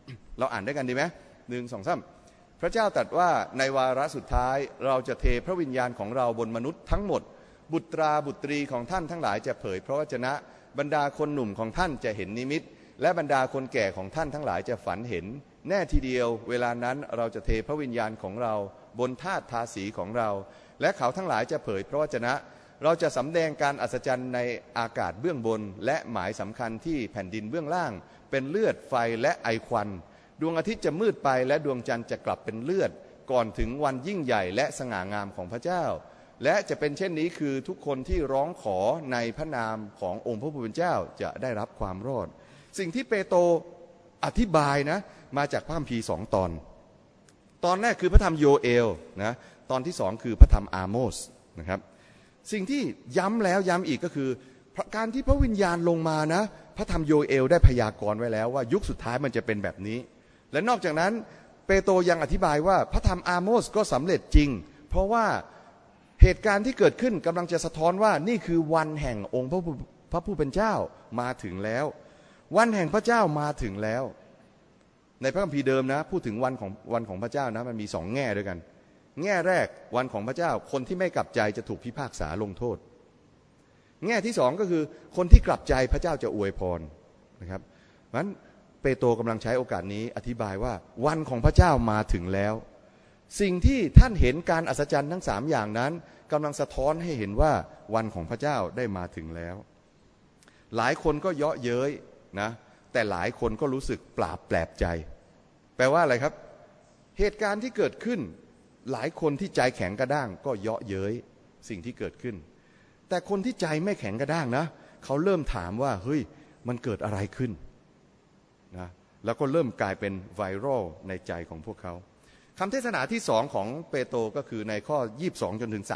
เราอ่านด้วยกันดีไหม1 2 3พระเจ้าตรัสว่าในวาระสุดท้ายเราจะเทพระวิญญาณของเราบนมนุษย์ทั้งหมดบุตราบุตรีของท่านทั้งหลายจะเผยพระวจนะบรรดาคนหนุ่มของท่านจะเห็นนิมิตและบรรดาคนแก่ของท่านทั้งหลายจะฝันเห็นแน่ทีเดียวเวลานั้นเราจะเทพระวิญญาณของเราบนธาตุทาสีของเราและเขาทั้งหลายจะเผยพระวจนะเราจะสำแดงการอัศจรรย์ในอากาศเบื้องบนและหมายสำคัญที่แผ่นดินเบื้องล่างเป็นเลือดไฟและไอควันดวงอาทิตย์จะมืดไปและดวงจันทร์จะกลับเป็นเลือดก่อนถึงวันยิ่งใหญ่และสง่างามของพระเจ้าและจะเป็นเช่นนี้คือทุกคนที่ร้องขอในพระนามขององค์พระผู้เป็นเจ้าจะได้รับความรอดสิ่งที่เปโตรอธิบายนะมาจากพระคัมภีร์2 ตอนแรกคือพระธรรมโยเอลนะตอนที่2คือพระธรรมอาโมสนะครับสิ่งที่ย้ำแล้วย้ำอีกก็คือการที่พระวิญญาณลงมานะพระธรรมโยเอลได้พยากรณ์ไว้แล้วว่ายุคสุดท้ายมันจะเป็นแบบนี้และนอกจากนั้นเปโตรยังอธิบายว่าพระธรรมอาโมสก็สำเร็จจริงเพราะว่าเหตุการณ์ที่เกิดขึ้นกำลังจะสะท้อนว่านี่คือวันแห่งองค์พระผู้เป็นเจ้ามาถึงแล้ววันแห่งพระเจ้ามาถึงแล้วในพระคัมภีร์เดิมนะพูดถึงวันของพระเจ้านะมันมี2 แง่ด้วยกันแง่แรกวันของพระเจ้าคนที่ไม่กลับใจจะถูกพิพากษาลงโทษแง่ที่2ก็คือคนที่กลับใจพระเจ้าจะอวยพรนะครับเพราะฉะนั้นเปโตรกำลังใช้โอกาสนี้อธิบายว่าวันของพระเจ้ามาถึงแล้วสิ่งที่ท่านเห็นการอัศจรรย์ทั้ง3อย่างนั้นกำลังสะท้อนให้เห็นว่าวันของพระเจ้าได้มาถึงแล้วหลายคนก็เยาะเย้ยนะแต่หลายคนก็รู้สึกปราบแปลกใจแปลว่าอะไรครับเหตุการณ์ที่เกิดขึ้นหลายคนที่ใจแข็งกระด้างก็เยาะเย้ยสิ่งที่เกิดขึ้นแต่คนที่ใจไม่แข็งกระด้างนะเขาเริ่มถามว่าเฮ้ยมันเกิดอะไรขึ้นนะแล้วก็เริ่มกลายเป็นไวรัลในใจของพวกเขาคำเทศนาที่2ของเปโตรก็คือในข้อ22จนถึง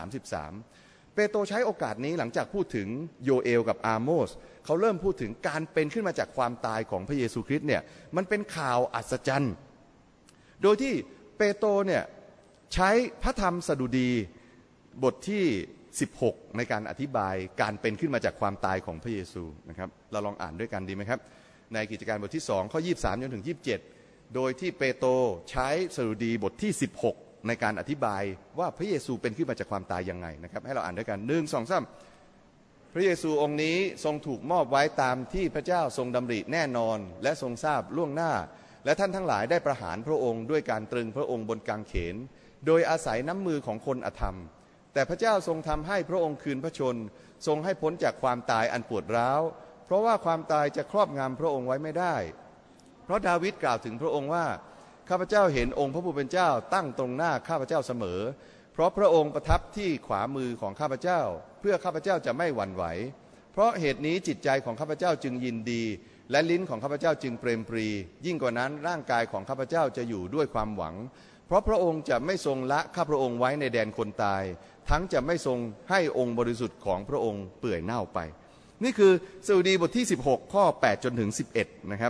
33เปโตรใช้โอกาสนี้หลังจากพูดถึงโยเอลกับอาโมสเขาเริ่มพูดถึงการเป็นขึ้นมาจากความตายของพระเยซูคริสต์เนี่ยมันเป็นข่าวอัศจรรย์โดยที่เปโตรเนี่ยใช้พระธรรมสดุดีบทที่16ในการอธิบายการเป็นขึ้นมาจากความตายของพระเยซูนะครับเราลองอ่านด้วยกันดีไหมครับในกิจการบทที่2ข้อ23จนถึง27โดยที่เปโตรใช้สดุดีบทที่16ในการอธิบายว่าพระเยซูเป็นขึ้นมาจากความตายยังไงนะครับให้เราอ่านด้วยกัน1 2 3พระเยซูองค์นี้ทรงถูกมอบไว้ตามที่พระเจ้าทรงดำริแน่นอนและทรงทราบล่วงหน้าและท่านทั้งหลายได้ประหารพระองค์ด้วยการตรึงพระองค์บนกางเขนโดยอาศัยน้ำมือของคนอธรรมแต่พระเจ้าทรงทำให้พระองค์คืนพระชนทรงให้พ้นจากความตายอันปวดร้าวเพราะว่าความตายจะครอบงำพระองค์ไว้ไม่ได้เพราะดาวิดกล่าวถึงพระองค์ว่าข้าพเจ้าเห็นองค์พระผู้เป็นเจ้าตั้งตรงหน้าข้าพเจ้าเสมอเพราะพระองค์ประทับที่ขวามือของข้าพเจ้าเพื่อข้าพเจ้าจะไม่หวั่นไหวเพราะเหตุนี้จิตใจของข้าพเจ้าจึงยินดีและลิ้นของข้าพเจ้าจึงเปรมปรียิ่งกว่านั้นร่างกายของข้าพเจ้าจะอยู่ด้วยความหวังเพราะพระองค์จะไม่ทรงละข้าพระองค์ไว้ในแดนคนตายทั้งจะไม่ทรงให้องค์บริสุทธิ์ของพระองค์เปื่อยเน่าไปนี่คือสดุดีบทที่16ข้อ8จนถึง11นะครับ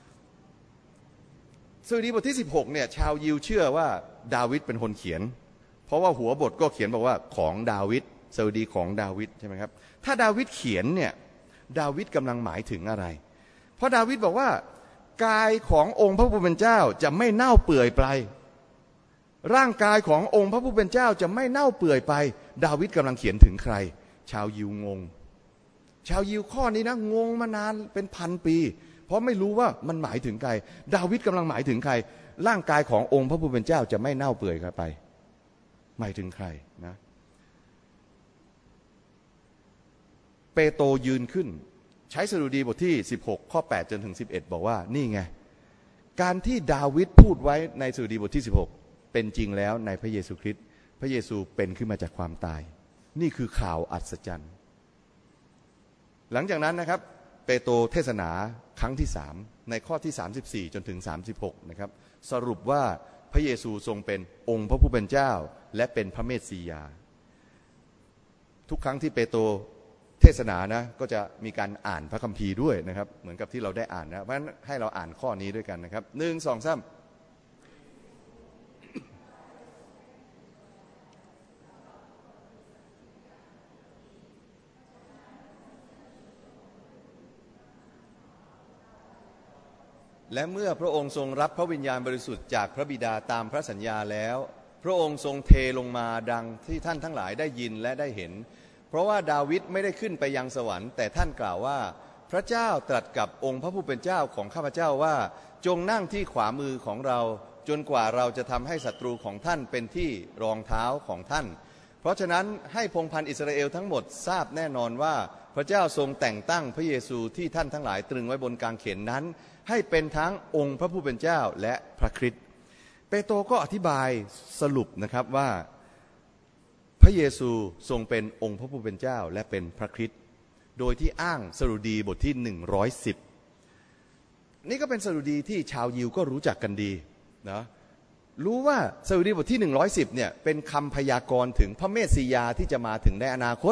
สดุดีบทที่16เนี่ยชาวยิวเชื่อว่าดาวิดเป็นคนเขียนเพราะว่าหัวบทก็เขียนบอกว่าของดาวิดสดุดีของดาวิดใช่ไหมครับถ้าดาวิดเขียนเนี่ยดาวิดกำลังหมายถึงอะไรเพราะดาวิดบอกว่ากายขององค์พระผู้เป็นเจ้าจะไม่เน่าเปื่อยไปร่างกายขององค์พระผู้เป็นเจ้าจะไม่เน่าเปื่อยไปดาวิดกำลังเขียนถึงใครชาวยิวงงชาวยิวข้อนี้นะงงมานานเป็น1,000 ปีเพราะไม่รู้ว่ามันหมายถึงใครดาวิดกำลังหมายถึงใครร่างกายขององค์พระผู้เป็นเจ้าจะไม่เน่าเปื่อยไปหมายถึงใครนะเปโตรยืนขึ้นใช้สดุดีบทที่16ข้อ8จนถึง11บอกว่านี่ไงการที่ดาวิดพูดไว้ในสดุดีบทที่16เป็นจริงแล้วในพระเยซูคริสต์พระเยซูเป็นขึ้นมาจากความตายนี่คือข่าวอัศจรรย์หลังจากนั้นนะครับเปโตรเทศนาครั้งที่3ในข้อที่34จนถึง36นะครับสรุปว่าพระเยซูทรงเป็นองค์พระผู้เป็นเจ้าและเป็นพระเมสสิยาทุกครั้งที่เปโตรเทศนานะก็จะมีการอ่านพระคัมภีร์ด้วยนะครับเหมือนกับที่เราได้อ่านนะเพราะฉะนั้นให้เราอ่านข้อนี้ด้วยกันนะครับ1 2 3 และเมื่อพระองค์ทรงรับพระวิญญาณบริสุทธิ์จากพระบิดาตามพระสัญญาแล้วพระองค์ทรงเทลงมาดังที่ท่านทั้งหลายได้ยินและได้เห็นเพราะว่าดาวิดไม่ได้ขึ้นไปยังสวรรค์แต่ท่านกล่าวว่าพระเจ้าตรัสกับองค์พระผู้เป็นเจ้าของข้าพเจ้าว่าจงนั่งที่ขวามือของเราจนกว่าเราจะทำให้ศัตรูของท่านเป็นที่รองเท้าของท่านเพราะฉะนั้นให้พงศ์พันธุ์อิสราเอลทั้งหมดทราบแน่นอนว่าพระเจ้าทรงแต่งตั้งพระเยซูที่ท่านทั้งหลายตรึงไว้บนกางเขนนั้นให้เป็นทั้งองค์พระผู้เป็นเจ้าและพระคริสต์เปโตรก็อธิบายสรุปนะครับว่าพระเยซูทรงเป็นองค์พระผู้เป็นเจ้าและเป็นพระคริสต์โดยที่อ้างสดุดีบทที่110นี่ก็เป็นสดุดีที่ชาวยิวก็รู้จักกันดีนะรู้ว่าสดุดีบทที่110เนี่ยเป็นคำพยากรณ์ถึงพระเมสสิยาที่จะมาถึงในอนาคต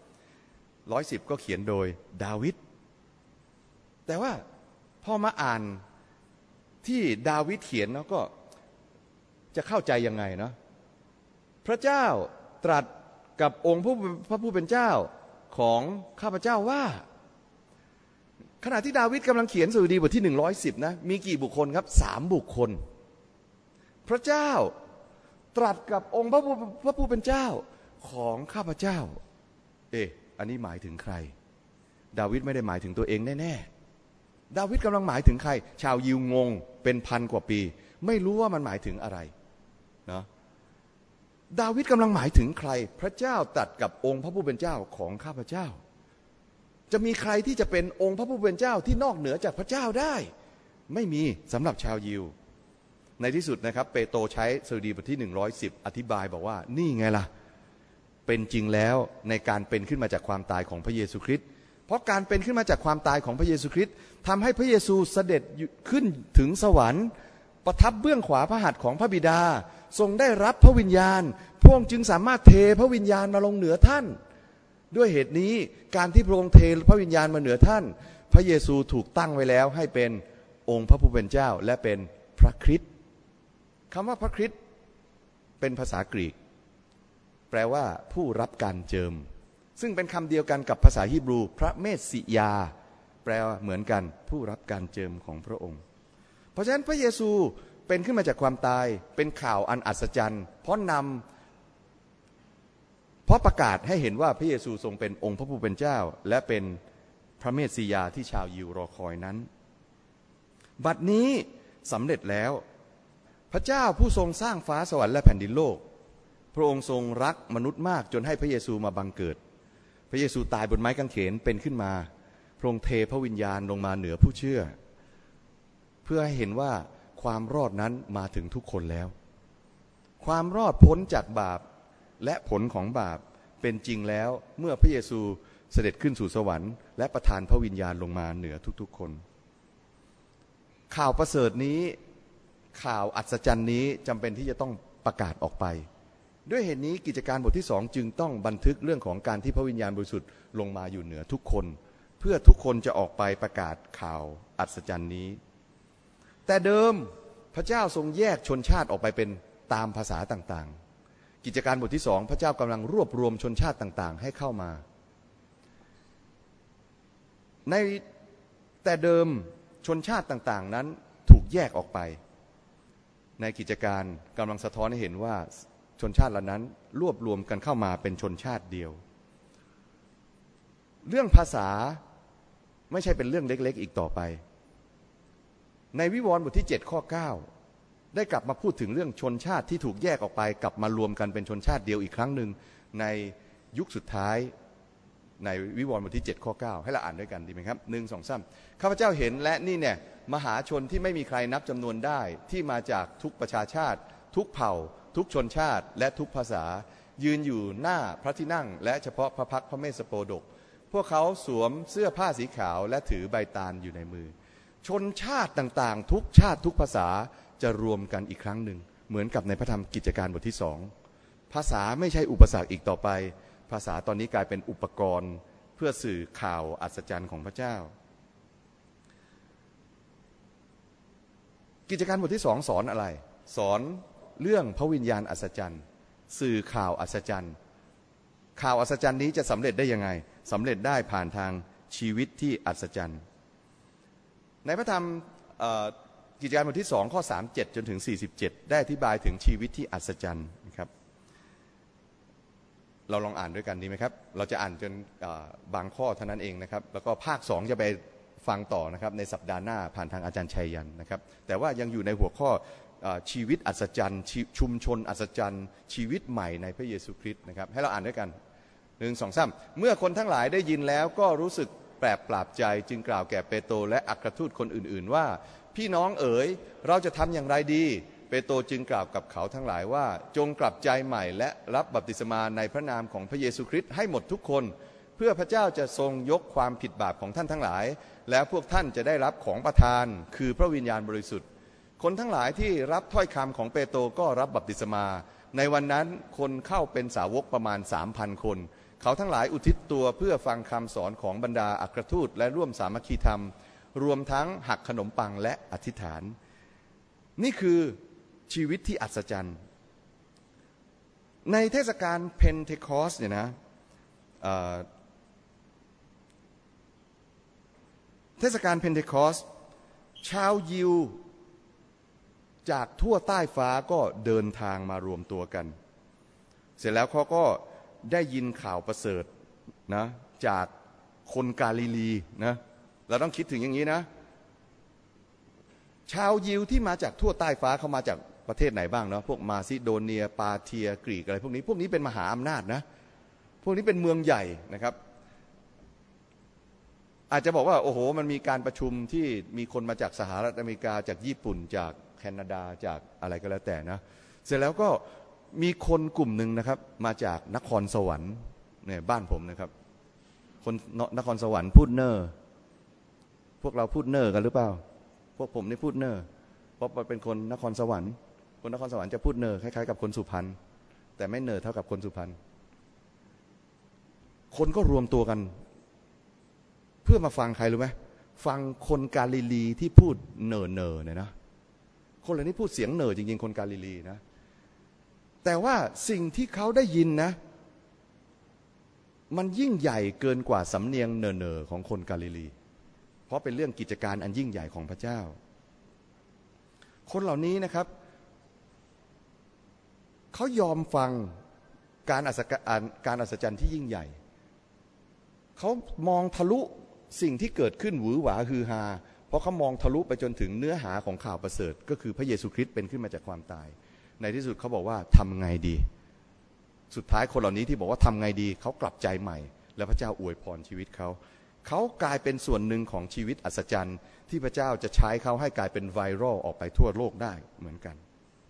110ก็เขียนโดยดาวิดแต่ว่าพอมาอ่านที่ดาวิดเขียนเนาะก็จะเข้าใจยังไงเนาะพระเจ้าตรัสกับองค์พระผู้เป็นเจ้าของข้าพเจ้าว่าขณะที่ดาวิดกำลังเขียนสดุดีบทที่110นะมีกี่บุคคลครับ3บุคคลพระเจ้าตรัสกับองค์พระผู้เป็นเจ้าของข้าพเจ้าอันนี้หมายถึงใครดาวิดไม่ได้หมายถึงตัวเองแน่ๆดาวิดกำลังหมายถึงใครชาวยิวงงเป็นพันกว่าปีไม่รู้ว่ามันหมายถึงอะไรเนาะดาวิดกำลังหมายถึงใครพระเจ้าตรัสกับองค์พระผู้เป็นเจ้าของข้าพเจ้าจะมีใครที่จะเป็นองค์พระผู้เป็นเจ้าที่นอกเหนือจากพระเจ้าได้ไม่มีสำหรับชาวยิวในที่สุดนะครับเปโตรใช้สดุดีบทที่110อธิบายบอกว่านี่ไงล่ะเป็นจริงแล้วในการเป็นขึ้นมาจากความตายของพระเยซูคริสต์เพราะการเป็นขึ้นมาจากความตายของพระเยซูคริสต์ทำให้พระเยซูเสด็จขึ้นถึงสวรรค์ประทับเบื้องขวาพระหัตถ์ของพระบิดาทรงได้รับพระวิญญาณพระองค์จึงสามารถเทพระวิญญาณมาลงเหนือท่านด้วยเหตุนี้การที่พระองค์เทพระวิญญาณมาเหนือท่านพระเยซูถูกตั้งไว้แล้วให้เป็นองค์พระผู้เป็นเจ้าและเป็นพระคริสต์คำว่าพระคริสต์เป็นภาษากรีกแปลว่าผู้รับการเจิมซึ่งเป็นคำเดียวกันกับภาษาฮีบรูพระเมสสิยาแปลเหมือนกันผู้รับการเจิมของพระองค์เพราะฉะนั้นพระเยซูเป็นขึ้นมาจากความตายเป็นข่าวอันอัศจรรย์เพราะประกาศให้เห็นว่าพระเยซูทรงเป็นองค์พระผู้เป็นเจ้าและเป็นพระเมสสิยาที่ชาวยิวรอคอยนั้นบัดนี้สำเร็จแล้วพระเจ้าผู้ทรงสร้างฟ้าสวรรค์และแผ่นดินโลกพระองค์ทรงรักมนุษย์มากจนให้พระเยซูมาบังเกิดพระเยซูตายบนไม้กางเขนเป็นขึ้นมาพระองค์เทพระวิญญาณลงมาเหนือผู้เชื่อเพื่อให้เห็นว่าความรอดนั้นมาถึงทุกคนแล้วความรอดพ้นจากบาปและผลของบาปเป็นจริงแล้วเมื่อพระเยซูเสด็จขึ้นสู่สวรรค์และประทานพระวิญญาณลงมาเหนือทุกๆคนข่าวประเสริฐนี้ข่าวอัศจรรย์นี้จำเป็นที่จะต้องประกาศออกไปด้วยเหตุนี้กิจการบทที่2จึงต้องบันทึกเรื่องของการที่พระวิญญาณบริสุทธิ์ลงมาอยู่เหนือทุกคนเพื่อทุกคนจะออกไปประกาศข่าวอัศจรรย์นี้แต่เดิมพระเจ้าทรงแยกชนชาติออกไปเป็นตามภาษาต่างๆกิจการบทที่2พระเจ้ากำลังรวบรวมชนชาติต่างๆให้เข้ามาแต่เดิมชนชาติต่างๆนั้นถูกแยกออกไปในกิจการกำลังสะท้อนให้เห็นว่าชนชาติเหล่านั้นรวบรวมกันเข้ามาเป็นชนชาติเดียวเรื่องภาษาไม่ใช่เป็นเรื่องเล็กๆอีกต่อไปในวิวรณ์บทที่7ข้อ9ได้กลับมาพูดถึงเรื่องชนชาติที่ถูกแยกออกไปกลับมารวมกันเป็นชนชาติเดียวอีกครั้งหนึ่งในยุคสุดท้ายในวิวรณ์บทที่7ข้อ9ให้เราอ่านด้วยกันดีไหมครับ1 2 3ข้าพเจ้าเห็นและนี่เนี่ยมหาชนที่ไม่มีใครนับจำนวนได้ที่มาจากทุกประชาชาติทุกเผ่าทุกชนชาติและทุกภาษายืนอยู่หน้าพระที่นั่งและเฉพาะพระพักตร์พระเมสสโปดกพวกเขาสวมเสื้อผ้าสีขาวและถือใบตาลอยู่ในมือชนชาติต่างๆทุกชาติทุกภาษาจะรวมกันอีกครั้งหนึ่งเหมือนกับในพระธรรมกิจการบทที่2ภาษาไม่ใช่อุปสรรคอีกต่อไปภาษาตอนนี้กลายเป็นอุปกรณ์เพื่อสื่อข่าวอัศจรรย์ของพระเจ้ากิจการบทที่2สอนอะไรสอนเรื่องพระวิญญาณอัศจรรย์สื่อข่าวอัศจรรย์ข่าวอัศจรรย์นี้จะสำเร็จได้ยังไงสำเร็จได้ผ่านทางชีวิตที่อัศจรรย์ในพระธรรมกิจการบทที่2ข้อ37จนถึง47ได้อธิบายถึงชีวิตที่อัศจรรย์นะครับเราลองอ่านด้วยกันดีไหมครับเราจะอ่านจนบางข้อเท่านั้นเองนะครับแล้วก็ภาค2จะไปฟังต่อนะครับในสัปดาห์หน้าผ่านทางอาจารย์ชัยยันนะครับแต่ว่ายังอยู่ในหัวข้อชีวิตอัศจรรย์ชุมชนอัศจรรย์ชีวิตใหม่ในพระเยซูคริสต์นะครับให้เราอ่านด้วยกัน1 2 3เมื่อคนทั้งหลายได้ยินแล้วก็รู้สึกแปลกปราบใจจึงกล่าวแก่เปโตรและอัครทูตคนอื่นๆว่าพี่น้องเอ๋ยเราจะทำอย่างไรดีเปโตรจึงกล่าวกับเขาทั้งหลายว่าจงกลับใจใหม่และรับบัพติศมาในพระนามของพระเยซูคริสต์ให้หมดทุกคนเพื่อพระเจ้าจะทรงยกความผิดบาปของท่านทั้งหลายแล้วพวกท่านจะได้รับของประทานคือพระวิญญาณบริสุทธิ์คนทั้งหลายที่รับถ้อยคำของเปโตรก็รับบัพติศมาในวันนั้นคนเข้าเป็นสาวกประมาณ 3,000 คนเขาทั้งหลายอุทิศตัวเพื่อฟังคำสอนของบรรดาอัครทูตและร่วมสามัคคีธรรมรวมทั้งหักขนมปังและอธิษฐานนี่คือชีวิตที่อัศจรรย์ในเทศกาลเพนเทคอสเนี่ยนะเทศกาลเพนเทคอสชาวยิวจากทั่วใต้ฟ้าก็เดินทางมารวมตัวกันเสร็จแล้วเขาก็ได้ยินข่าวประเสริฐนะจากคนกาลิลีนะเราต้องคิดถึงอย่างนี้นะชาวยิวที่มาจากทั่วใต้ฟ้าเขามาจากประเทศไหนบ้างเนาะพวกมาซิโดเนียปาเทียกรีกอะไรพวกนี้เป็นมหาอำนาจนะพวกนี้เป็นเมืองใหญ่นะครับอาจจะบอกว่าโอ้โหมันมีการประชุมที่มีคนมาจากสหรัฐอเมริกาจากญี่ปุ่นจากแคนาดาจากอะไรก็แล้วแต่นะเสร็จแล้วก็มีคนกลุ่มหนึ่งนะครับมาจากนครสวรรค์เนี่ยบ้านผมนะครับคนนครสวรรค์พูดเนอร์พวกเราพูดเนอร์กันหรือเปล่าพวกผมนี่พูดเนอร์เพราะเป็นคนนครสวรรค์คนนครสวรรค์จะพูดเนอร์คล้ายๆกับคนสุพรรณแต่ไม่เนอร์เท่ากับคนสุพรรณคนก็รวมตัวกันเพื่อมาฟังใครรู้ไหมฟังคนกาลิลีที่พูดเนอเนี่ยนะคนเหล่านี้พูดเสียงเนอจริงๆคนกาลิลีนะแต่ว่าสิ่งที่เขาได้ยินนะมันยิ่งใหญ่เกินกว่าสำเนียงเนอของคนกาลิลีเพราะเป็นเรื่องกิจการอันยิ่งใหญ่ของพระเจ้าคนเหล่านี้นะครับเขายอมฟังการอัศจรรย์ที่ยิ่งใหญ่เขามองทะลุสิ่งที่เกิดขึ้นหวือหวาฮือฮาเพราะเขามองทะลุไปจนถึงเนื้อหาของข่าวประเสริฐก็คือพระเยซูคริสต์เป็นขึ้นมาจากความตายในที่สุดเขาบอกว่าทำไงดีสุดท้ายคนเหล่านี้ที่บอกว่าทำไงดีเขากลับใจใหม่และพระเจ้าอวยพรชีวิตเขากลายเป็นส่วนหนึ่งของชีวิตอัศจรรย์ที่พระเจ้าจะใช้เขาให้กลายเป็นไวรัลออกไปทั่วโลกได้เหมือนกัน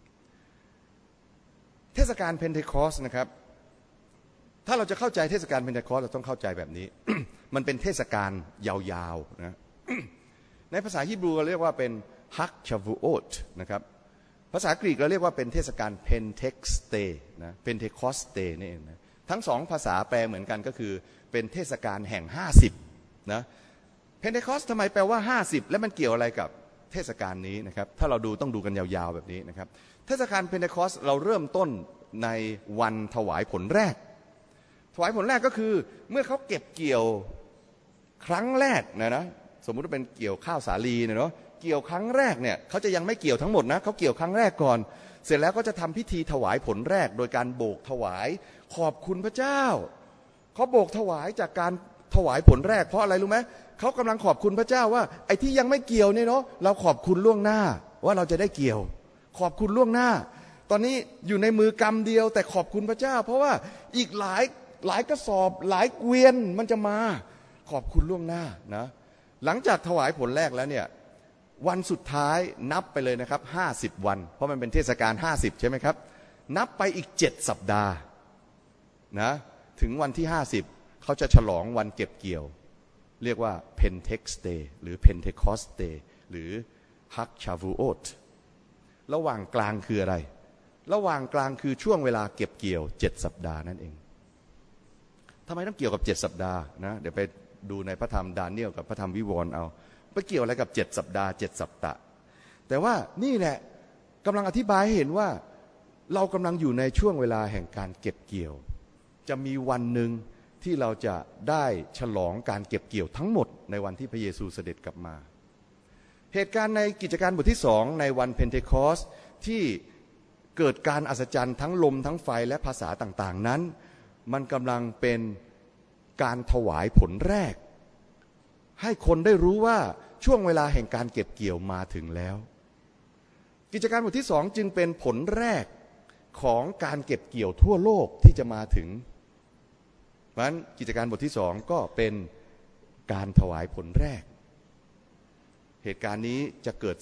เทศกาลเพนเทคอสนะครับถ้าเราจะเข้าใจเทศกาลเพนเทคอสเราต้องเข้าใจแบบนี้ มันเป็นเทศกาลยาวๆนะ ในภาษาฮีบรูเราเรียกว่าเป็นฮักชาวูโอตนะครับภาษากรีกเราเรียกว่าเป็นเทศกาลเพนเทคสเตนะเพนเทคอสเตนี่เองนะทั้งสองภาษาแปลเหมือนกันก็คือเป็นเทศกาลแห่ง50นะเพนเทคอสทำไมแปลว่า50และมันเกี่ยวอะไรกับเทศกาลนี้นะครับถ้าเราต้องดูกันยาวๆแบบนี้นะครับเทศกาลเพนเทคอสเราเริ่มต้นในวันถวายผลแรกถวายผลแรกก็คือเมื่อเขาเก็บเกี่ยวครั้งแรกนะสมมุติว่าเป็นเกี่ยวข้าวสาลีเนาะเกี่ยวครั้งแรกเนี่ยเขาจะยังไม่เกี่ยวทั้งหมดนะเขาเกี่ยวครั้งแรกก่อนเสร็จแล้วก็จะทำพิธีถวายผลแรกโดยการโบกถวายขอบคุณพระเจ้าเขาโบกถวายจากการถวายผลแรกเพราะอะไรรู้ไหมเขากำลังขอบคุณพระเจ้าว่าไอ้ที่ยังไม่เกี่ยวเนี่ยเนาะเราขอบคุณล่วงหน้าว่าเราจะได้เกี่ยวขอบคุณล่วงหน้าตอนนี้อยู่ในมือกำเดียวแต่ขอบคุณพระเจ้าเพราะว่าอีกหลายกระสอบหลายเกวียนมันจะมาขอบคุณล่วงหน้านะหลังจากถวายผลแรกแล้วเนี่ยวันสุดท้ายนับไปเลยนะครับ50วันเพราะมันเป็นเทศกาล50ใช่ไหมครับนับไปอีก7สัปดาห์นะถึงวันที่50เขาจะฉลองวันเก็บเกี่ยวเรียกว่า Pentecost Day หรือ Pentecost Day หรือ Hag Shavuot ระหว่างกลางคืออะไรระหว่างกลางคือช่วงเวลาเก็บเกี่ยว7สัปดาห์นั่นเองทำไมต้องเกี่ยวกับ7สัปดาห์นะเดี๋ยวไปดูในพระธรรมดาเนียลกับพระธรรมวิวรณ์เอาไปเกี่ยวอะไรกับ7สัปดาห์7สัปดาห์แต่ว่านี่แหละกำลังอธิบายให้เห็นว่าเรากำลังอยู่ในช่วงเวลาแห่งการเก็บเกี่ยวจะมีวันหนึ่งที่เราจะได้ฉลองการเก็บเกี่ยวทั้งหมดในวันที่พระเยซูเสด็จกลับมาเหตุการณ์ในกิจการบทที่2ในวันเพนเทคอสที่เกิดการอัศจรรย์ทั้งลมทั้งไฟและภาษาต่างๆนั้นมันกำลังเป็นการถวายผลแรกให้คนได้รู้ว่าช่วงเวลาแห่งการเก็บเกี่ยวมาถึงแล้วกิจการบทที่2จึงเป็นผลแรกของการเก็บเกี่ยวทั่วโลกที่จะมาถึงเพราะฉะนั้นกิจการบทที่2ก็เป็นการถวายผลแรกเหตุการณ์นี้จะเกิด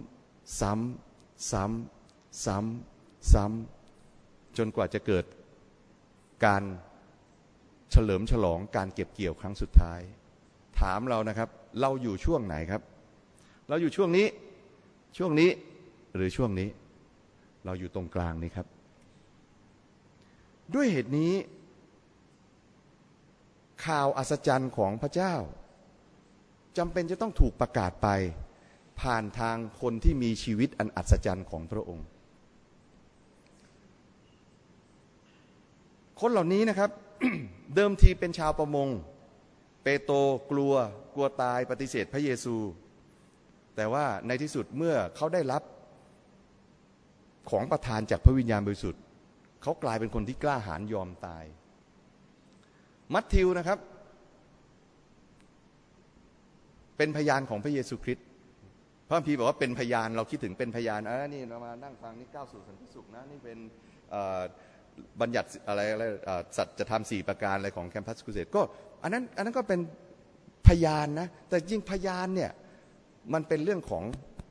ซ้ำจนกว่าจะเกิดการเฉลิมฉลองการเก็บเกี่ยวครั้งสุดท้ายถามเรานะครับเราอยู่ช่วงไหนครับเราอยู่ช่วงนี้หรือช่วงนี้เราอยู่ตรงกลางนี้ครับด้วยเหตุนี้ข่าวอัศจรรย์ของพระเจ้าจำเป็นจะต้องถูกประกาศไปผ่านทางคนที่มีชีวิตอันอัศจรรย์ของพระองค์คนเหล่านี้นะครับ เดิมทีเป็นชาวประมงเปโตรกลัวตายปฏิเสธพระเยซูแต่ว่าในที่สุดเมื่อเขาได้รับของประทานจากพระวิญญาณบริสุทธิ์เขากลายเป็นคนที่กล้าหาญยอมตายมัทธิวนะครับเป็นพยานของพระเยซูคริสต์พระคัมภีร์บอกว่าเป็นพยานเราคิดถึงเป็นพยานนี่เรามานั่งฟังนี่ก้าวสู่สันติสุขนะนี่เป็นบัญญัติอะไรสัจธรรม4ประการอะไรของแคมปัสครูเสดก็อันนั้นก็เป็นพยานนะแต่จริงพยานเนี่ยมันเป็นเรื่องของ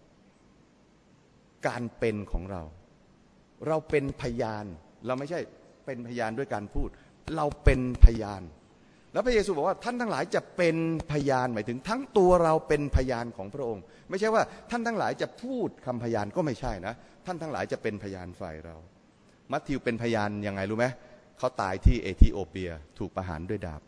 การเป็นของเราเป็นพยานเราไม่ใช่เป็นพยานด้วยการพูดเราเป็นพยานแล้วพระเยซูบอกว่าท่านทั้งหลายจะเป็นพยานหมายถึงทั้งตัวเราเป็นพยานของพระองค์ไม่ใช่ว่าท่านทั้งหลายจะพูดคำพยานก็ไม่ใช่นะท่านทั้งหลายจะเป็นพยานฝ่ายเรามัทธิวเป็นพยานยังไงรู้ไหมเขาตายที่เอธิโอเปียถูกประหารด้วยดาบ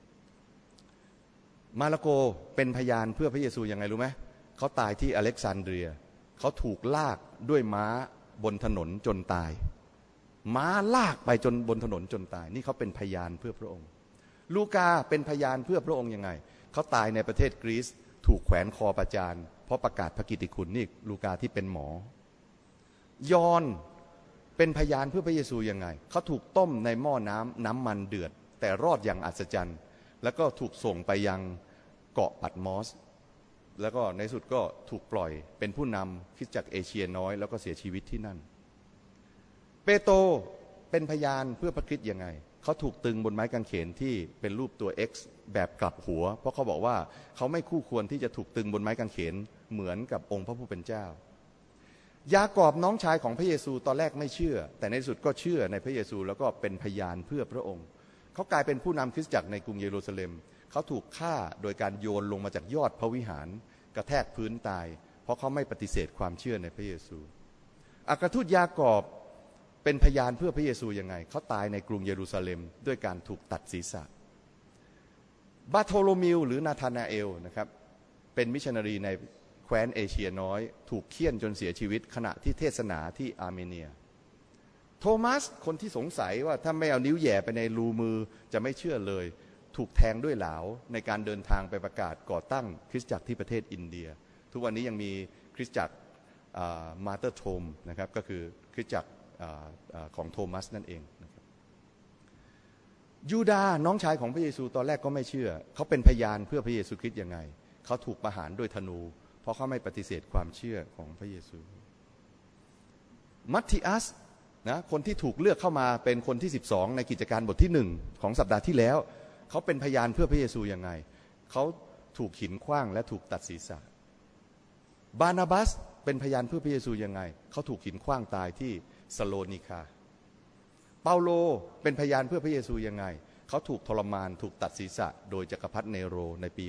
มาระโกเป็นพยานเพื่อพระเยซูยังไงรู้ไหมเขาตายที่อเล็กซานเดรียเขาถูกลากด้วยม้าบนถนนจนตายม้าลากไปจนบนถนนจนตายนี่เขาเป็นพยานเพื่อพระองค์ลูกาเป็นพยานเพื่อพระองค์ยังไงเขาตายในประเทศกรีซถูกแขวนคอประจานเพราะประกาศพระกิตติคุณนี่ลูกาที่เป็นหมอยอนเป็นพยานเพื่อพระเยซูยังไงเขาถูกต้มในหม้อน้ำมันเดือดแต่รอดอย่างอัศจรรย์แล้วก็ถูกส่งไปยังเกาะปัตมอสแล้วก็ในสุดก็ถูกปล่อยเป็นผู้นำคริสตจักรเอเชียน้อยแล้วก็เสียชีวิตที่นั่นเปโตรเป็นพยานเพื่อพระคริสต์ยังไงเขาถูกตึงบนไม้กางเขนที่เป็นรูปตัว X แบบกลับหัวเพราะเขาบอกว่าเขาไม่คู่ควรที่จะถูกตึงบนไม้กางเขนเหมือนกับองค์พระผู้เป็นเจ้ายากอบน้องชายของพระเยซูตอนแรกไม่เชื่อแต่ในที่สุดก็เชื่อในพระเยซูแล้วก็เป็นพยานเพื่อพระองค์เขากลายเป็นผู้นำคริสตจักรในกรุงเยรูซาเล็มเขาถูกฆ่าโดยการโยนลงมาจากยอดพระวิหารกระแทกพื้นตายเพราะเขาไม่ปฏิเสธความเชื่อในพระเยซูอัครทูตยากอบเป็นพยานเพื่อพระเยซูยังไงเขาตายในกรุงเยรูซาเล็มด้วยการถูกตัดศีรษะบาโทโลมิวหรือนาธานาเอลนะครับเป็นมิชชันนารีในแคว้นเอเชียน้อยถูกเฆี่ยนจนเสียชีวิตขณะที่เทศนาที่อาร์เมเนียโทมัสคนที่สงสัยว่าถ้าไม่เอานิ้วแหย่ไปในรูมือจะไม่เชื่อเลยถูกแทงด้วยเหลาในการเดินทางไปประกาศก่อตั้งคริสตจักรที่ประเทศอินเดียทุกวันนี้ยังมีคริสตจักรมาเตอร์โทมนะครับก็คือคริสตจักรของโทมัสนั่นเองนะครับยูดาห์น้องชายของพระเยซูตอนแรกก็ไม่เชื่อเขาเป็นพยานเพื่อพระเยซูคริสต์ยังไงเขาถูกประหารด้วยธนูเพราะเขาไม่ปฏิเสธความเชื่อของพระเยซูมัทธิอัสนะคนที่ถูกเลือกเข้ามาเป็นคนที่12ในกิจการบทที่1ของสัปดาห์ที่แล้วเขาเป็นพยานเพื่อพระเยซูยังไงเขาถูกหินขว้างและถูกตัดศีรษะบานาบัสเป็นพยานเพื่อพระเยซูยังไงเขาถูกหินขว้างตายที่สโลนิคาเปาโลเป็นพยานเพื่อพระเยซูยังไงเขาถูกทรมานถูกตัดศีรษะโดยจักรพรรดิเนโรในปี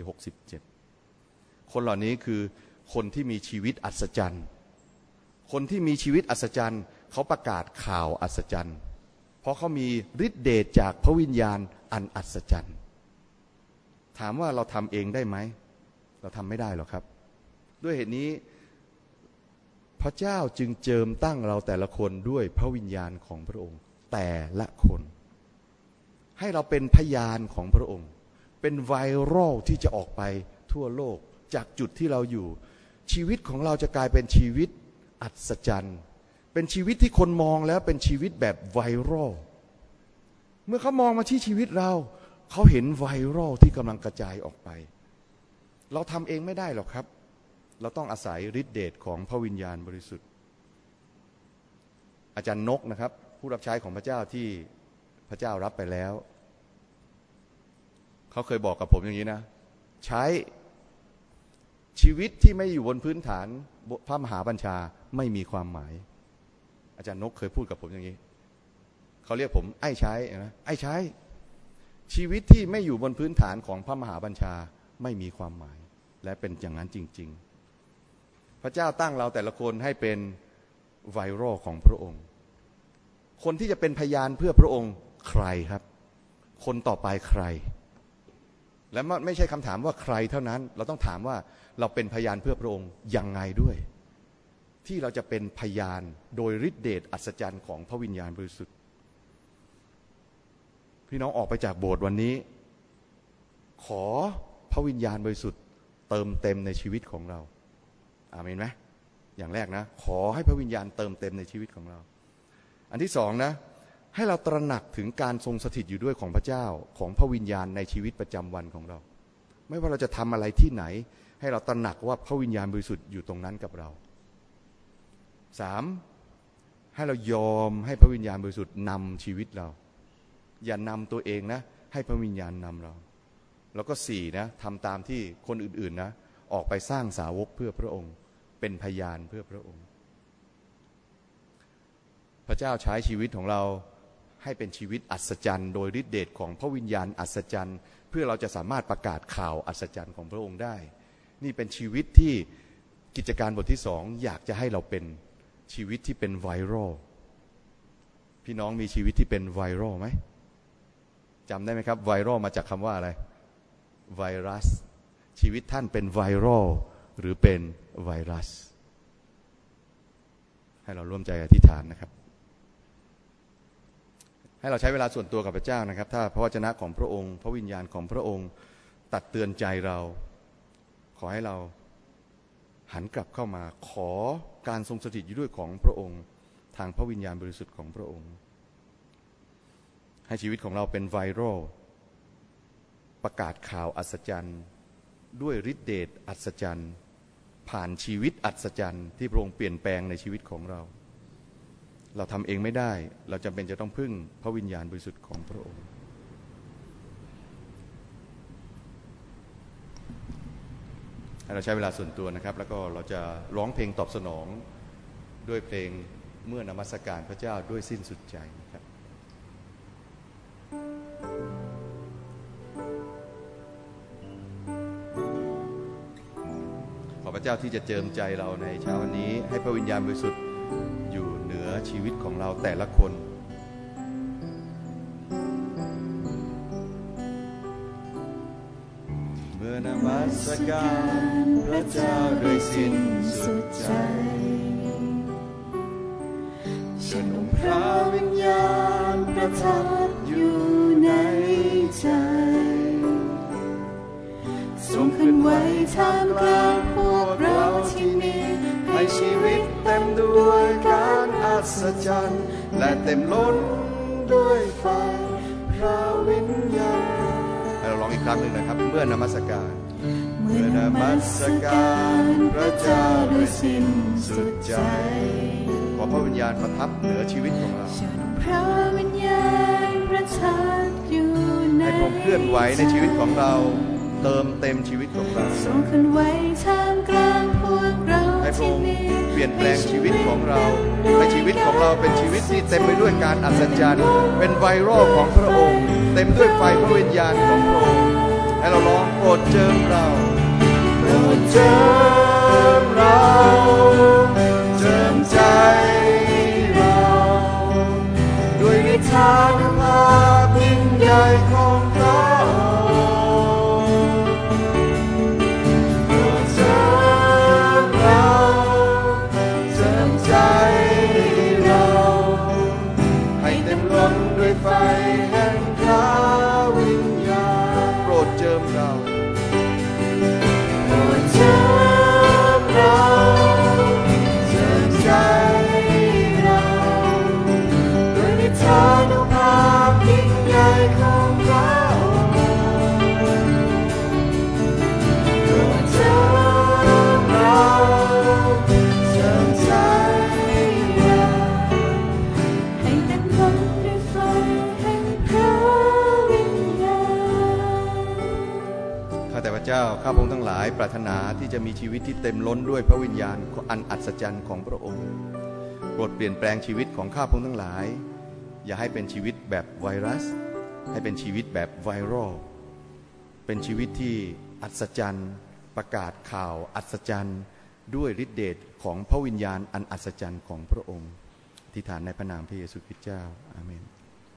67คนเหล่านี้คือคนที่มีชีวิตอัศจรรย์คนที่มีชีวิตอัศจรรย์เขาประกาศข่าวอัศจรรย์เพราะเขามีฤทธิเดชจากพระวิญญาณอันอัศจรรย์ถามว่าเราทำเองได้ไหมเราทำไม่ได้หรอกครับด้วยเหตุนี้พระเจ้าจึงเจิมตั้งเราแต่ละคนด้วยพระวิญญาณของพระองค์แต่ละคนให้เราเป็นพยานของพระองค์เป็นไวรัลที่จะออกไปทั่วโลกจากจุดที่เราอยู่ชีวิตของเราจะกลายเป็นชีวิตอัศจรรย์เป็นชีวิตที่คนมองแล้วเป็นชีวิตแบบไวรัลเมื่อเขามองมาที่ชีวิตเราเขาเห็นไวรัลที่กำลังกระจายออกไปเราทำเองไม่ได้หรอกครับเราต้องอาศัยฤทธิเดชของพระวิญญาณบริสุทธิ์อาจารย์นกนะครับผู้รับใช้ของพระเจ้าที่พระเจ้ารับไปแล้วเขาเคยบอกกับผมอย่างนี้นะใช้ชีวิตที่ไม่อยู่บนพื้นฐานพระมหาบัญชาไม่มีความหมายอาจารย์นกเคยพูดกับผมอย่างนี้เขาเรียกผมไอ้ใช้นะไอ้ใช้ชีวิตที่ไม่อยู่บนพื้นฐานของพระมหาบัญชาไม่มีความหมายและเป็นอย่างนั้นจริงๆพระเจ้าตั้งเราแต่ละคนให้เป็นไวรัลของพระองค์คนที่จะเป็นพยานเพื่อพระองค์ใครครับคนต่อไปใครและไม่ใช่คำถามว่าใครเท่านั้นเราต้องถามว่าเราเป็นพยานเพื่อพระองค์ยังไงด้วยที่เราจะเป็นพยานโดยฤทธิเดชอัศจรรย์ของพระวิญญาณบริสุทธิ์พี่น้องออกไปจากโบสถ์วันนี้ขอพระวิญญาณบริสุทธิ์เติมเต็มในชีวิตของเราอาเมนไหมอย่างแรกนะขอให้พระวิญญาณเติมเต็มในชีวิตของเราอันที่สองนะให้เราตระหนักถึงการทรงสถิตอยู่ด้วยของพระเจ้าของพระวิญญาณในชีวิตประจำวันของเราไม่ว่าเราจะทำอะไรที่ไหนให้เราตระหนักว่าพระวิญญาณบริสุทธิ์อยู่ตรงนั้นกับเราสามให้เรายอมให้พระวิญญาณบริสุทธิ์นำชีวิตเราอย่านำตัวเองนะให้พระวิญญาณนำเราแล้วก็สี่นะทำตามที่คนอื่นๆนะออกไปสร้างสาวกเพื่อพระองค์เป็นพยานเพื่อพระองค์พระเจ้าใช้ชีวิตของเราให้เป็นชีวิตอัศจรรย์โดยฤทธิเดชของพระวิญญาณอัศจรรย์เพื่อเราจะสามารถประกาศข่าวอัศจรรย์ของพระองค์ได้นี่เป็นชีวิตที่กิจการบทที่สองอยากจะให้เราเป็นชีวิตที่เป็นไวรัลพี่น้องมีชีวิตที่เป็นไวรัลไหมจำได้ไหมครับไวรัลมาจากคำว่าอะไรไวรัสชีวิตท่านเป็นไวรัลหรือเป็นไวรัสให้เราร่วมใจอธิษฐานนะครับให้เราใช้เวลาส่วนตัวกับพระเจ้านะครับถ้าพระวจนะของพระองค์พระวิญญาณของพระองค์ตัดเตือนใจเราขอให้เราหันกลับเข้ามาขอการทรงสถิตอยู่ด้วยของพระองค์ทางพระวิญญาณบริสุทธิ์ของพระองค์ให้ชีวิตของเราเป็นไวรัลประกาศข่าวอัศจรรย์ด้วยฤทธิเดชอัศจรรย์ผ่านชีวิตอัศจรรย์ที่พระองค์เปลี่ยนแปลงในชีวิตของเราเราทำเองไม่ได้เราจำเป็นจะต้องพึ่งพระวิญญาณบริสุทธิ์ของพระองค์ให้เราใช้เวลาส่วนตัวนะครับแล้วก็เราจะร้องเพลงตอบสนองด้วยเพลงเมื่อนมัสการพระเจ้าด้วยสิ้นสุดใจนะครับขอพระเจ้าที่จะเจิมใจเราในเช้าวันนี้ให้พระวิญญาณบริสุทธิ์อยู่เหนือชีวิตของเราแต่ละคนเมื่อนมัสการพระเจ้าด้วยสิ้นสุดใจเชิญองค์พระวิญญาณประทับอยู่ในใจทรงขึ้นไว้ท่ามกลางพวกเราที่มีให้ชีวิตเต็มด้วยการอัศจรรย์และเต็มล้นด้วยไฟพระวิญญาณให้เราร้องอีกครั้งหนึ่งนะครับเมื่อนมัสการเมื่อนมัสการพระเจ้าด้วยสิ้นสุดใจขอพระวิญญาณประทับเหนือชีวิตของเราพระวิญญาณประทับอยู่ในให้พระองค์เคลื่อนไหวในชีวิตของเราเติมเต็มชีวิตของเราทรงขึ้นไว้ท่ามกลางพวกเราให้พระองค์เปลี่ยนแปลงชีวิตของเราให้ชีวิตของเราเป็นชีวิตที่เต็มไปด้วยการอัศจรรย์เป็นไวรัลของพระองค์เต็มด้วยไฟพระวิญญาณของพระองค์ให้เราร้องโปรดเจิมเราโปรดเจิมเราเจิมใจเราด้วยฤทธานุภาพยิ่งใหญ่ของพระไฟแห่งพระวิญญาณโปรดเจิมเราโปรดเจิเจ้าข้าพงทั้งหลายปรารถนาที่จะมีชีวิตที่เต็มล้นด้วยพระวิญญาณอันอัศจรรย์ของพระองค์โปรดเปลี่ยนแปลงชีวิตของข้าพงทั้งหลายอย่าให้เป็นชีวิตแบบไวรัสให้เป็นชีวิตแบบไวรัลเป็นชีวิตที่อัศจรรย์ประกาศข่าวอัศจรรย์ด้วยฤทธิเดชของพระวิญญาณอันอัศจรรย์ของพระองค์อธิษฐานในพระนามพระเยซูคริสต์เจ้าอาเมน